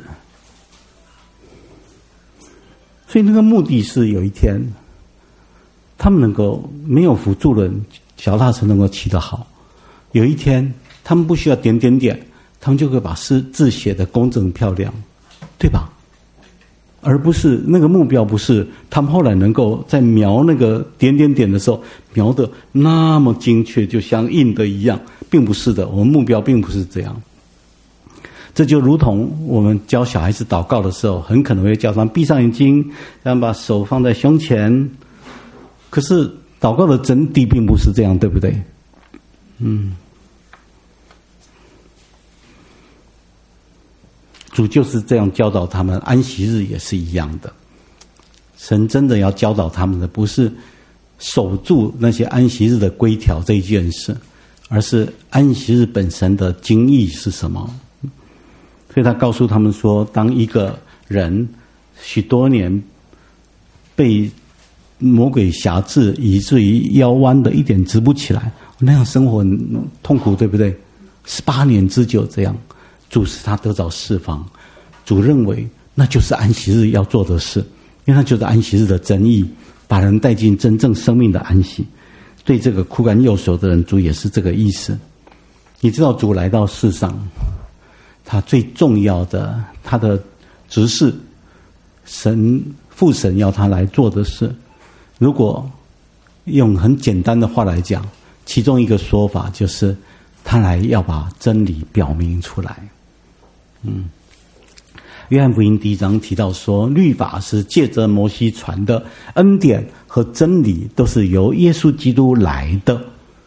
所以那个目的是有一天他们能够没有辅助轮，脚踏车能够骑得好，有一天他们不需要点点点，他们就可以把字字写得工整漂亮，对吧？而不是那个目标不是他们后来能够在描那个点点点的时候描得那么精确，就像印的一样，并不是的，我们目标并不是这样。这就如同我们教小孩子祷告的时候，很可能会叫他们闭上眼睛，然后把手放在胸前，可是祷告的真谛并不是这样，对不对？嗯，主就是这样教导他们，安息日也是一样的。神真的要教导他们的，不是守住那些安息日的规条这一件事，而是安息日本身的精义是什么。所以他告诉他们说，当一个人许多年被魔鬼辖制，以至于腰弯的一点直不起来，那样生活很痛苦，对不对？十八年之久这样，主使他得着释放。主认为那就是安息日要做的事，因为那就是安息日的真意，把人带进真正生命的安息。对这个枯干右手的人，主也是这个意思。你知道主来到世上，他最重要的他的职事，神父神要他来做的事，如果用很简单的话来讲，其中一个说法就是他来要把真理表明出来。嗯，约翰福音第一章提到说，律法是借着摩西传的，恩典和真理都是由耶稣基督来的。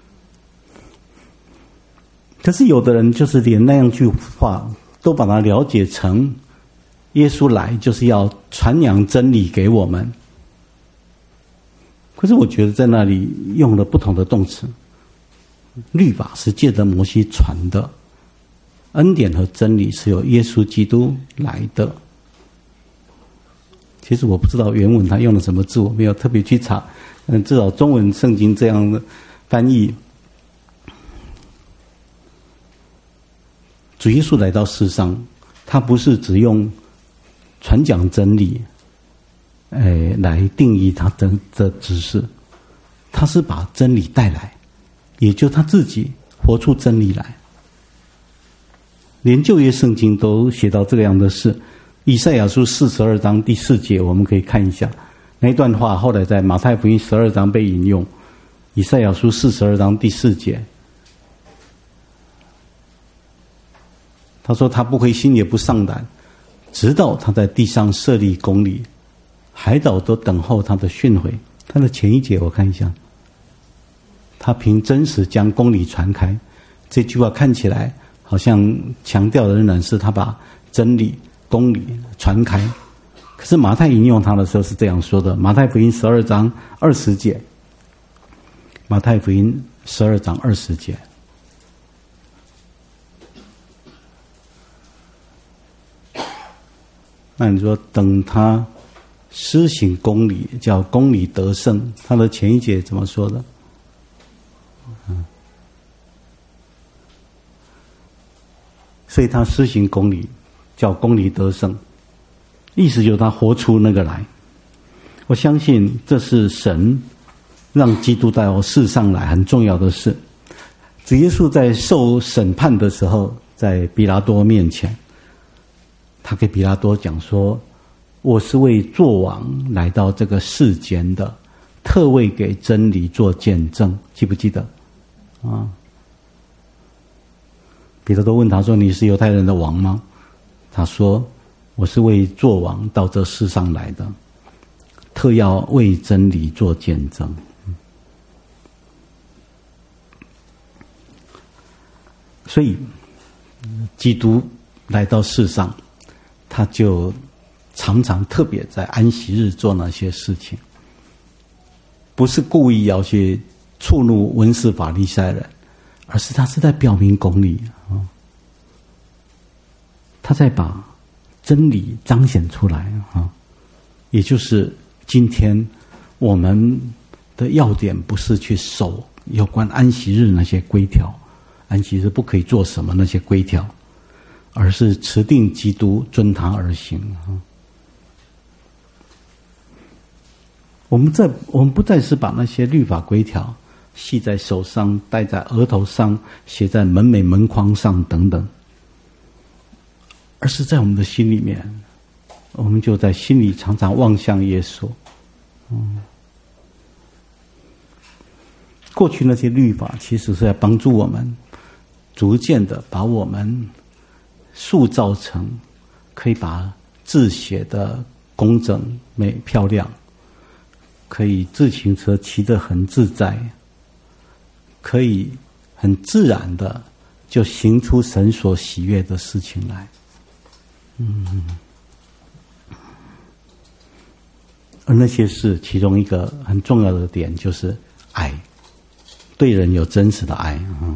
可是有的人就是连那样句话都把它了解成耶稣来就是要传扬真理给我们。可是我觉得在那里用了不同的动词，律法是借着摩西传的，恩典和真理是由耶稣基督来的。其实我不知道原文他用了什么字，我没有特别去查，嗯，至少中文圣经这样的翻译。主耶稣来到世上，他不是只用传讲真理，哎，来定义他的的指示，他是把真理带来，也就他自己活出真理来。连旧约圣经都写到这个样的事，以赛亚书四十二章第四节，我们可以看一下那一段话，后来在马太福音十二章被引用。以赛亚书四十二章第四节，他说他不灰心也不丧胆，直到他在地上设立公理，海岛都等候他的训诲。他的前一节我看一下，他凭真实将公理传开。这句话看起来好像强调的仍然是他把真理公理传开，可是马太引用他的时候是这样说的，马太福音十二章二十节，马太福音十二章二十节，那你说等他施行公理，叫公理得胜，他的前一节怎么说的？嗯，所以他施行公理，叫公理得胜，意思就是他活出那个来。我相信这是神让基督到世上来很重要的事。主耶稣在受审判的时候，在比拉多面前，他给比拉多讲说， 我是为作王来到这个世间的，特为给真理做见证。记不记得啊？彼得都问他说：“你是犹太人的王吗？”他说：“我是为作王到这世上来的，特要为真理做见证。”所以，基督来到世上，他就常常特别在安息日做那些事情，不是故意要去触怒文士法利赛人，而是他是在表明公义啊，他在把真理彰显出来啊。也就是今天我们的要点不是去守有关安息日那些规条，安息日不可以做什么那些规条，而是持定基督，遵他而行啊。我们在我们不再是把那些律法规条系在手上，戴在额头上，写在门楣门框上等等，而是在我们的心里面，我们就在心里常常望向耶稣。嗯，过去那些律法其实是在帮助我们逐渐的把我们塑造成可以把字写的工整美漂亮，可以自行车骑得很自在，可以很自然的就行出神所喜悦的事情来。嗯，而那些事其中一个很重要的点就是爱，对人有真实的爱啊。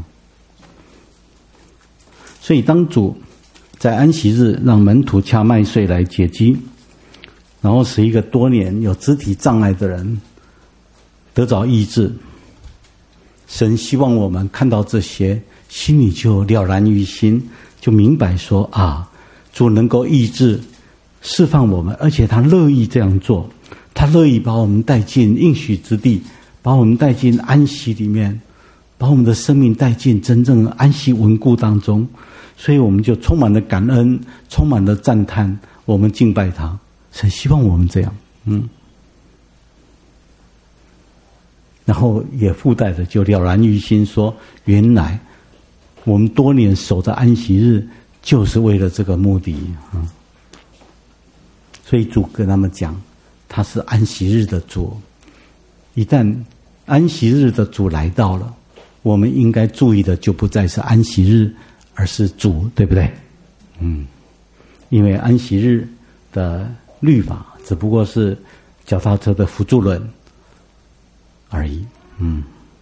所以当主在安息日让门徒掐麦穗来解饥，然后使一个多年有肢体障碍的人得着医治，神希望我们看到这些，心里就了然于心，就明白说啊，主能够医治释放我们，而且他乐意这样做，他乐意把我们带进应许之地，把我们带进安息里面，把我们的生命带进真正安息稳固当中。所以我们就充满了感恩，充满了赞叹，我们敬拜他。神希望我们这样，嗯，然后也附带着就了然于心说，原来我们多年守着安息日就是为了这个目的啊。所以主跟他们讲，他是安息日的主。一旦安息日的主来到了，我们应该注意的就不再是安息日，而是主，对不对？嗯，因为安息日的律法只不过是脚踏车的辅助轮而已。嗯，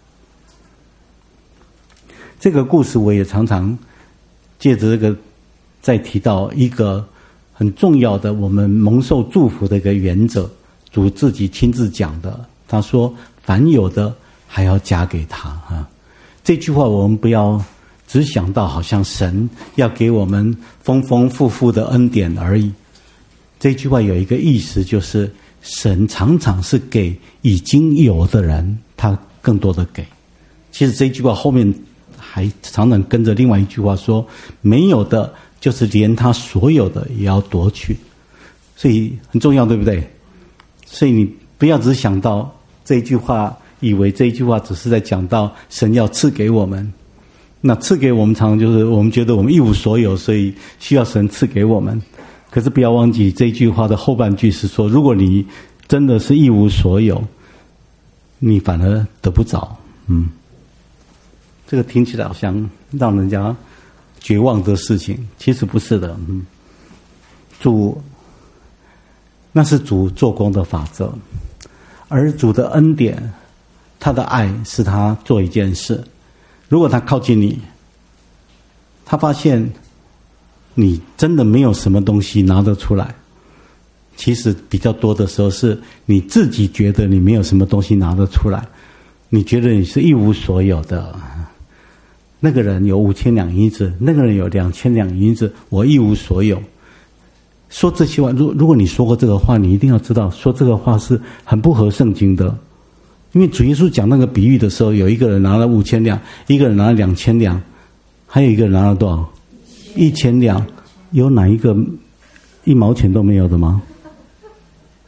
这个故事我也常常借着这个再提到一个很重要的我们蒙受祝福的一个原则，主自己亲自讲的，他说凡有的还要加给他啊。这句话我们不要只想到好像神要给我们丰丰富富的恩典而已，这句话有一个意思，就是神常常是给已经有的人他更多的给。其实这句话后面还常常跟着另外一句话说，没有的就是连他所有的也要夺取，所以很重要，对不对？所以你不要只想到这一句话，以为这一句话只是在讲到神要赐给我们，那赐给我们常常就是我们觉得我们一无所有，所以需要神赐给我们。可是不要忘记这句话的后半句是说，如果你真的是一无所有，你反而得不着。嗯，这个听起来好像让人家绝望的事情，其实不是的。嗯，主那是主做工的法则，而主的恩典，他的爱是他做一件事。如果他靠近你，他发现你真的没有什么东西拿得出来，其实比较多的时候是你自己觉得你没有什么东西拿得出来，你觉得你是一无所有的。那个人有五千两银子，那个人有两千两银子，我一无所有。说这些话，如如果你说过这个话，你一定要知道，说这个话是很不合圣经的。因为主耶稣讲那个比喻的时候，有一个人拿了五千两，一个人拿了两千两，还有一个人拿了多少？一千两。有哪一个一毛钱都没有的吗？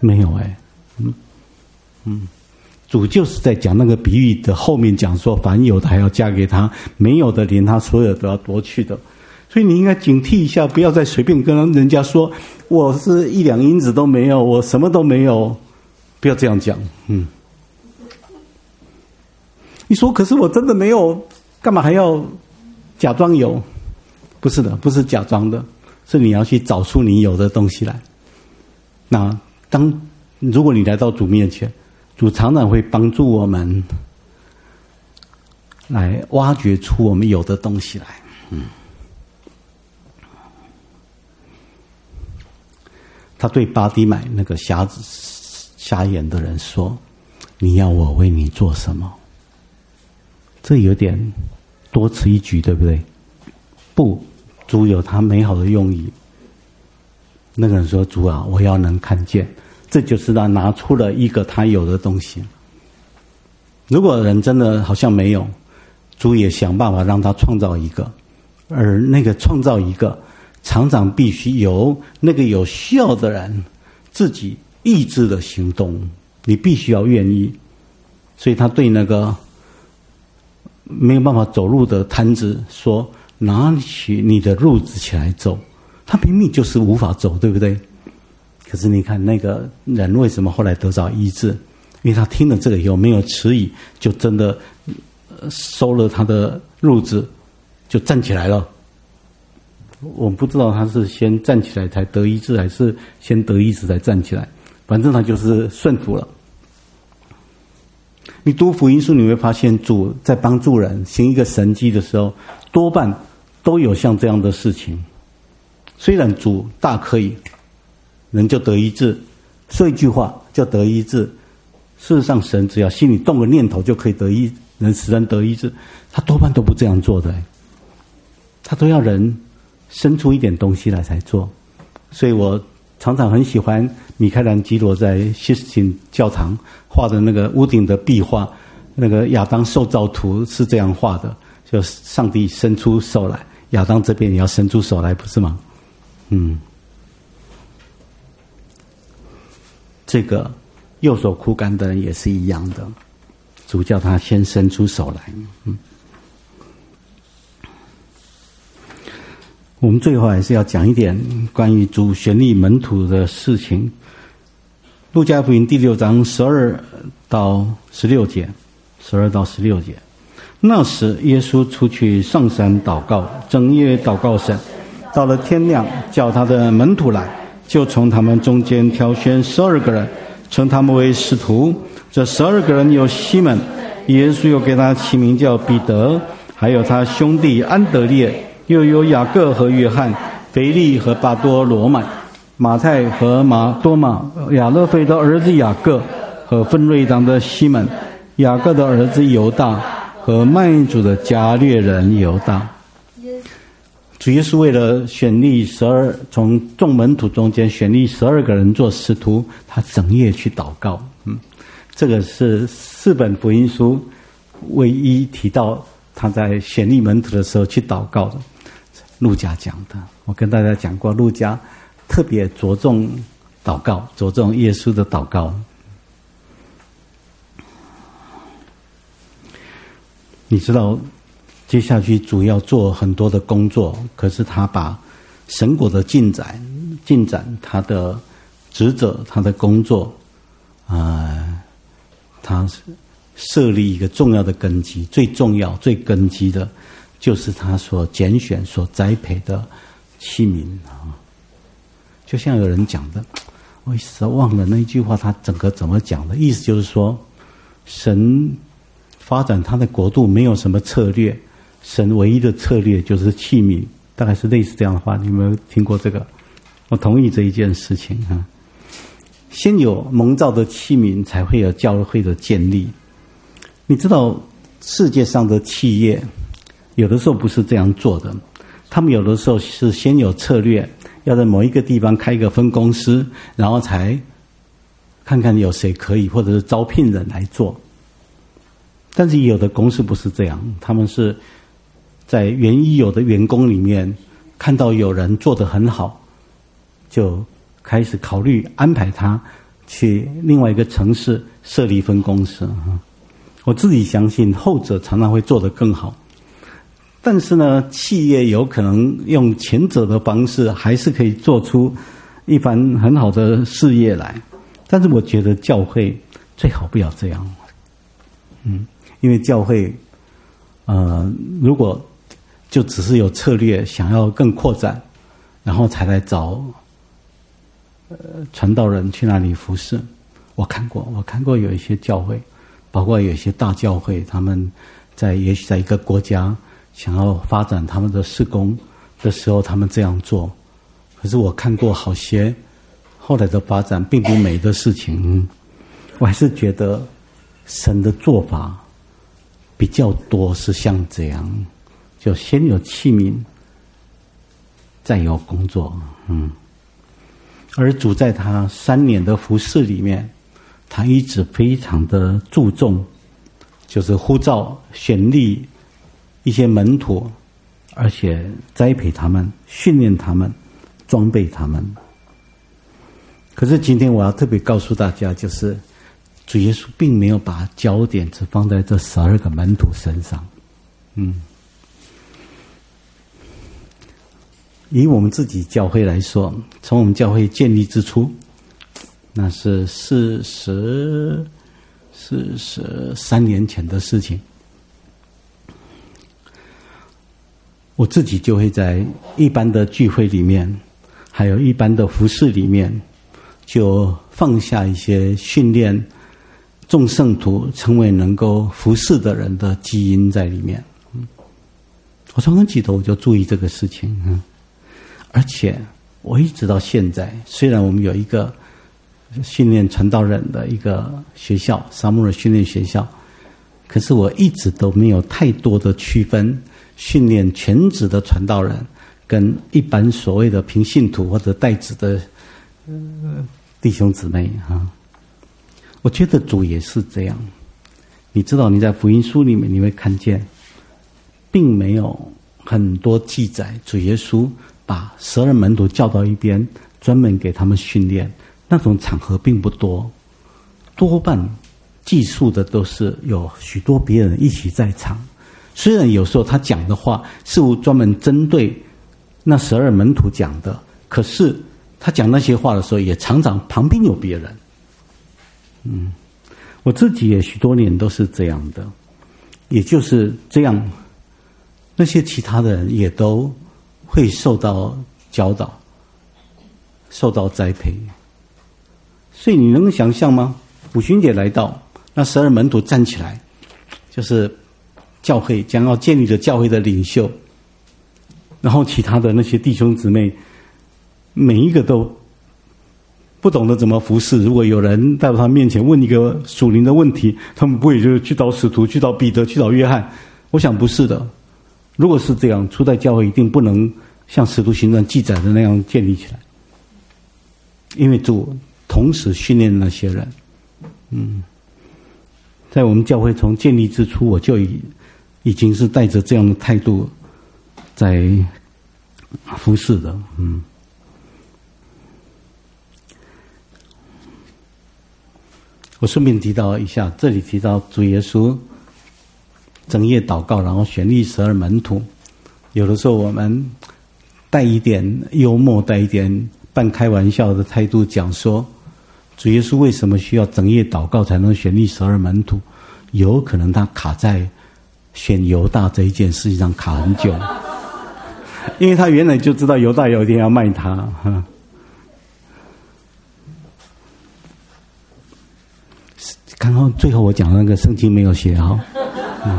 没有哎，嗯嗯，主就是在讲那个比喻的后面讲说，凡有的还要加给他，没有的连他所有都要夺去的。所以你应该警惕一下，不要再随便跟人家说我是一两银子都没有，我什么都没有，不要这样讲。嗯，你说可是我真的没有，干嘛还要假装有？不是的，不是假装的，是你要去找出你有的东西来。那当如果你来到主面前，主常常会帮助我们来挖掘出我们有的东西来。嗯。他对巴底买那个瞎子瞎眼的人说：“你要我为你做什么？”这有点多此一举，对不对？不，主有他美好的用意。那个人说：“主啊，我要能看见。”这就是他拿出了一个他有的东西。如果人真的好像没有，主也想办法让他创造一个，而那个创造一个。常常必须由那个有需要的人自己意志的行动，你必须要愿意。所以他对那个没有办法走路的瘫子说：“拿起你的褥子起来走。”他明明就是无法走，对不对？可是你看那个人为什么后来得到医治？因为他听了这个以后没有迟疑，就真的收了他的褥子，就站起来了。我不知道他是先站起来才得医治，还是先得医治才站起来，反正他就是顺服了。你读福音书你会发现，主在帮助人行一个神迹的时候，多半都有像这样的事情。虽然主大可以人就得医治，说一句话就得医治，事实上神只要心里动个念头就可以得医，能使人得医治，他多半都不这样做的，他都要人生出一点东西来才做。所以我常常很喜欢米开朗基罗在西斯廷教堂画的那个屋顶的壁画，那个亚当受造图是这样画的，就上帝伸出手来，亚当这边也要伸出手来，不是吗？嗯，这个右手枯干的人也是一样的，主叫他先伸出手来。嗯，我们最后还是要讲一点关于主选立门徒的事情。路加福音第六章十二到十六节，十二到十六节。那时耶稣出去上山祷告，整夜祷告神。到了天亮，叫他的门徒来，就从他们中间挑选十二个人，称他们为使徒。这十二个人有西门，耶稣又给他起名叫彼得，还有他兄弟安德烈，又有雅各和约翰，腓利和巴多罗买，马太和马多马，亚勒腓的儿子雅各和分瑞党的西门，雅各的儿子犹大和卖主的加略人犹大。主耶稣为了选立十二，从众门徒中间选立十二个人做使徒，他整夜去祷告。嗯，这个是四本福音书唯一提到他在选立门徒的时候去祷告的。路加讲的，我跟大家讲过，路加特别着重祷告，着重耶稣的祷告。你知道接下去主要做很多的工作，可是他把神国的进展进展他的职责，他的工作啊、呃，他设立一个重要的根基，最重要最根基的就是他所拣选所栽培的器皿啊。就像有人讲的，我一时忘了那一句话他整个怎么讲的，意思就是说神发展他的国度没有什么策略，神唯一的策略就是器皿，大概是类似这样的话。你有没有听过这个？我同意这一件事情啊。先有蒙召的器皿，才会有教会的建立。你知道世界上的企业有的时候不是这样做的，他们有的时候是先有策略，要在某一个地方开一个分公司，然后才看看有谁可以，或者是招聘人来做。但是有的公司不是这样，他们是在原已有的员工里面看到有人做得很好，就开始考虑安排他去另外一个城市设立分公司。我自己相信后者常常会做得更好，但是呢，企业有可能用前者的方式还是可以做出一番很好的事业来。但是我觉得教会最好不要这样，嗯，因为教会，呃，如果就只是有策略想要更扩展，然后才来找呃传道人去那里服侍。我看过，我看过有一些教会，包括有一些大教会，他们在也许在一个国家想要发展他们的事工的时候，他们这样做。可是我看过好些后来的发展并不美的事情，我还是觉得神的做法比较多是像这样，就先有器皿，再有工作。嗯，而主在他三年的服事里面，他一直非常的注重，就是呼召选立一些门徒，而且栽培他们，训练他们，装备他们。可是今天我要特别告诉大家，就是主耶稣并没有把焦点只放在这十二个门徒身上。嗯，以我们自己教会来说，从我们教会建立之初，那是四十四十三年前的事情。我自己就会在一般的聚会里面，还有一般的服事里面，就放下一些训练众圣徒成为能够服侍的人的基因在里面。我从很起头我就注意这个事情，而且我一直到现在，虽然我们有一个训练传道人的一个学校，撒母耳训练学校，可是我一直都没有太多的区分训练全职的传道人跟一般所谓的平信徒或者代职的呃弟兄姊妹啊。我觉得主也是这样。你知道你在福音书里面你会看见，并没有很多记载主耶稣把十二门徒叫到一边专门给他们训练，那种场合并不多，多半记述的都是有许多别人一起在场。虽然有时候他讲的话似乎专门针对那十二门徒讲的，可是他讲那些话的时候也常常旁边有别人。嗯，我自己也许多年都是这样的，也就是这样，那些其他的人也都会受到教导，受到栽培。所以你能想象吗？五旬节来到，那十二门徒站起来，就是教会将要建立的教会的领袖，然后其他的那些弟兄姊妹每一个都不懂得怎么服侍。如果有人在他面前问一个属灵的问题，他们不会就去找使徒，去找彼得，去找约翰。我想不是的。如果是这样，初代教会一定不能像使徒行传记载的那样建立起来，因为主同时训练那些人。嗯，在我们教会从建立之初，我就已已经是带着这样的态度在服侍的。嗯，我顺便提到一下，这里提到主耶稣整夜祷告，然后选立十二门徒。有的时候我们带一点幽默，带一点半开玩笑的态度讲说，主耶稣为什么需要整夜祷告才能选立十二门徒？有可能他卡在选犹大这一件事情上卡很久，因为他原来就知道犹大有一天要卖他。刚刚最后我讲的那个圣经没有写好。嗯，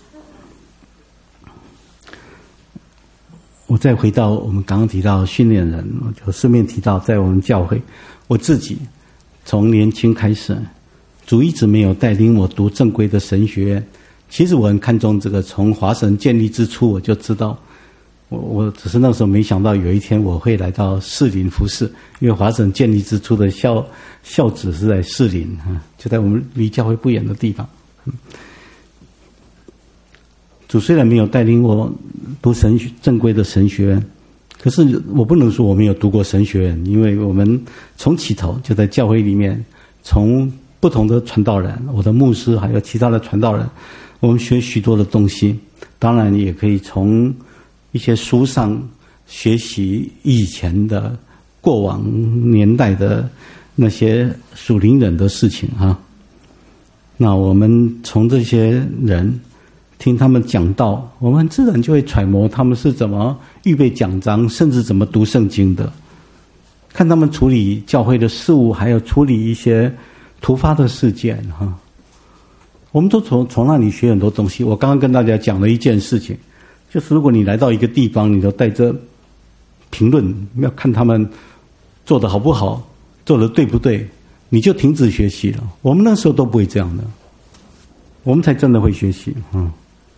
我再回到我们刚刚提到训练人，我就顺便提到在我们教会，我自己从年轻开始，主一直没有带领我读正规的神学院。其实我很看重这个，从华神建立之初我就知道，我我只是那时候没想到有一天我会来到士林服侍，因为华神建立之初的校校址是在士林，就在我们离教会不远的地方。主虽然没有带领我读神正规的神学院， 可是我不能说我没有读过神学院，因为我们从起头就在教会里面，从不同的传道人，我的牧师还有其他的传道人，我们学许多的东西。当然也可以从一些书上学习以前的过往年代的那些属灵人的事情哈。那我们从这些人听他们讲道，我们自然就会揣摩他们是怎么预备讲章，甚至怎么读圣经的，看他们处理教会的事务，还有处理一些突发的事件哈。我们都从从那里学很多东西。我刚刚跟大家讲了一件事情，就是如果你来到一个地方，你都带着评论，要看他们做得好不好，做得对不对，你就停止学习了。我们那时候都不会这样的，我们才真的会学习。嗯，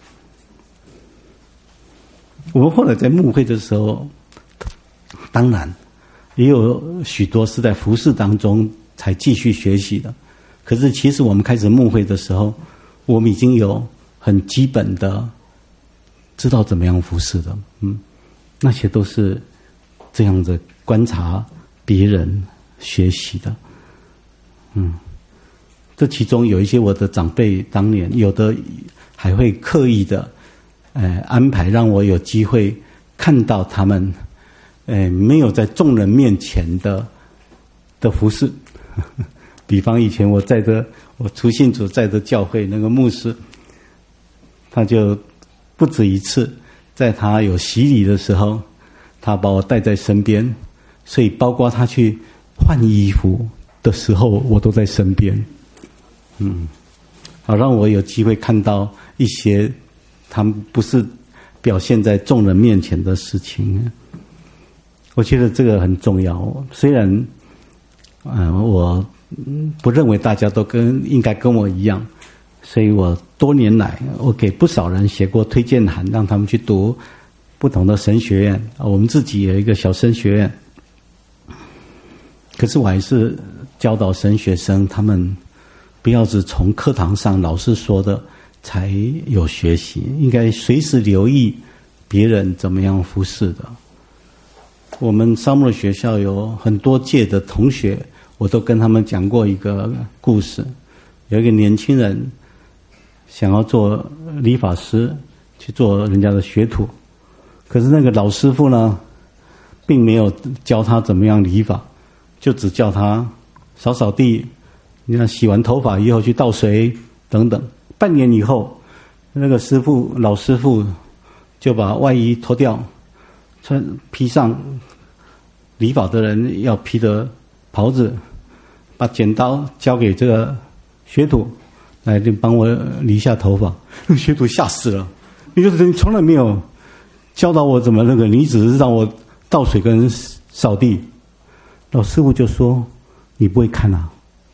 我们后来在牧会的时候，当然也有许多是在服事当中才继续学习的。可是其实我们开始牧会的时候，我们已经有很基本的知道怎么样服事的。嗯，那些都是这样子观察别人学习的。嗯，这其中有一些我的长辈当年有的还会刻意的呃安排让我有机会看到他们呃没有在众人面前的的服事。比方以前我在的我初信主在的教会，那个牧师他就不止一次在他有洗礼的时候，他把我带在身边，所以包括他去换衣服的时候我都在身边。嗯，好让我有机会看到一些他们不是表现在众人面前的事情。我觉得这个很重要。虽然嗯、呃，我不认为大家都跟应该跟我一样，所以我多年来我给不少人写过推荐函，让他们去读不同的神学院。我们自己有一个小神学院，可是我还是教导神学生，他们不要只从课堂上老师说的才有学习，应该随时留意别人怎么样服侍的。我们沙漠学校有很多届的同学，我都跟他们讲过一个故事。有一个年轻人想要做理发师，去做人家的学徒，可是那个老师傅呢并没有教他怎么样理发，就只叫他扫扫地，你看洗完头发以后去倒水等等。半年以后，那个师傅老师傅就把外衣脱掉，穿披上理发的人要披的袍子，把剪刀交给这个学徒，来你帮我理一下头发。那学徒吓死了，你就是你从来没有教导我怎么那个，你只是让我倒水跟扫地。老师傅就说你不会看啊，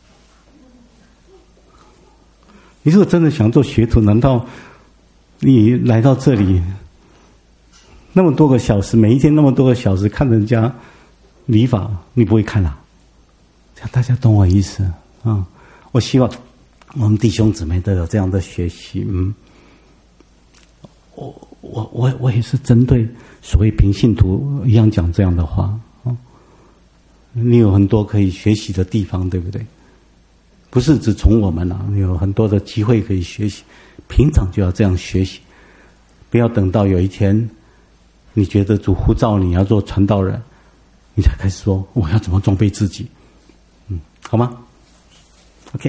你如果真的想做学徒，难道你来到这里那么多个小时，每一天那么多个小时看人家理发，你不会看啊？大家懂我意思啊、嗯？我希望我们弟兄姊妹都有这样的学习。嗯，我我我我也是针对所谓平信徒一样讲这样的话啊、嗯。你有很多可以学习的地方，对不对？不是只从我们啊，你有很多的机会可以学习，平常就要这样学习，不要等到有一天你觉得主呼召你要做传道人，你才开始说我要怎么装备自己。嗯，好吗 ？OK，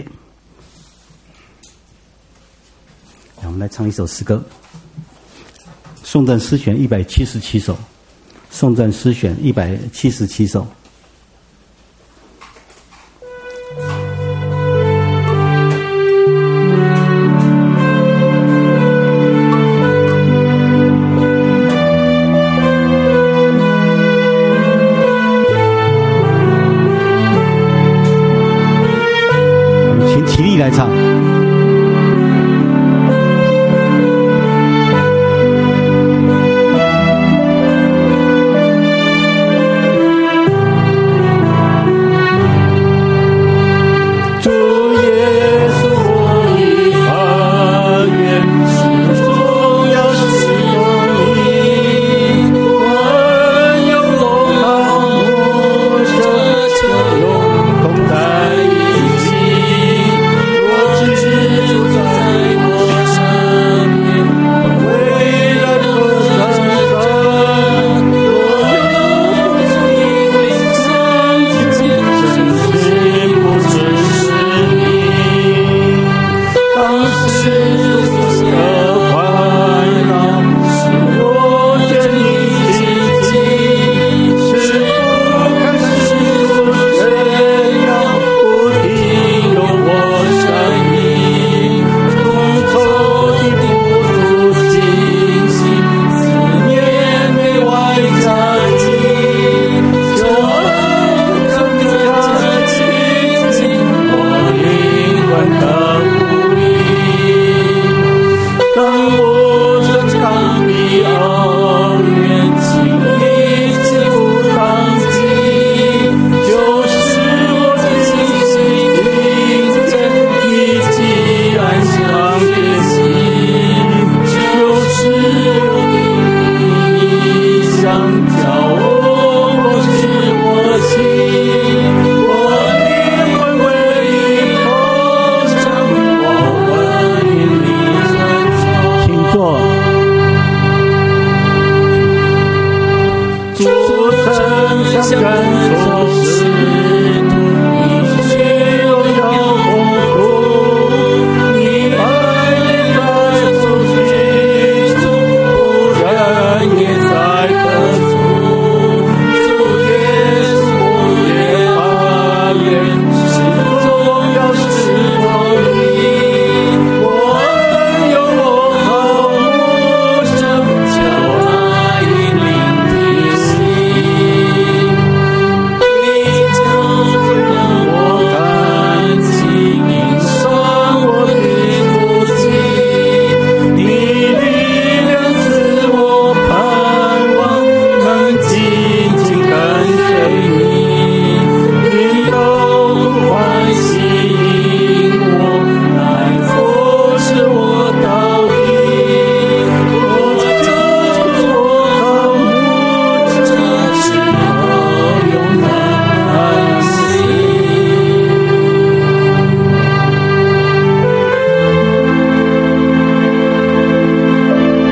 我们来唱一首诗歌，《颂赞诗选》一百七十七首，《颂赞诗选》一百七十七首。来唱。 主耶稣，我已发愿，心中要是我，我要相跟从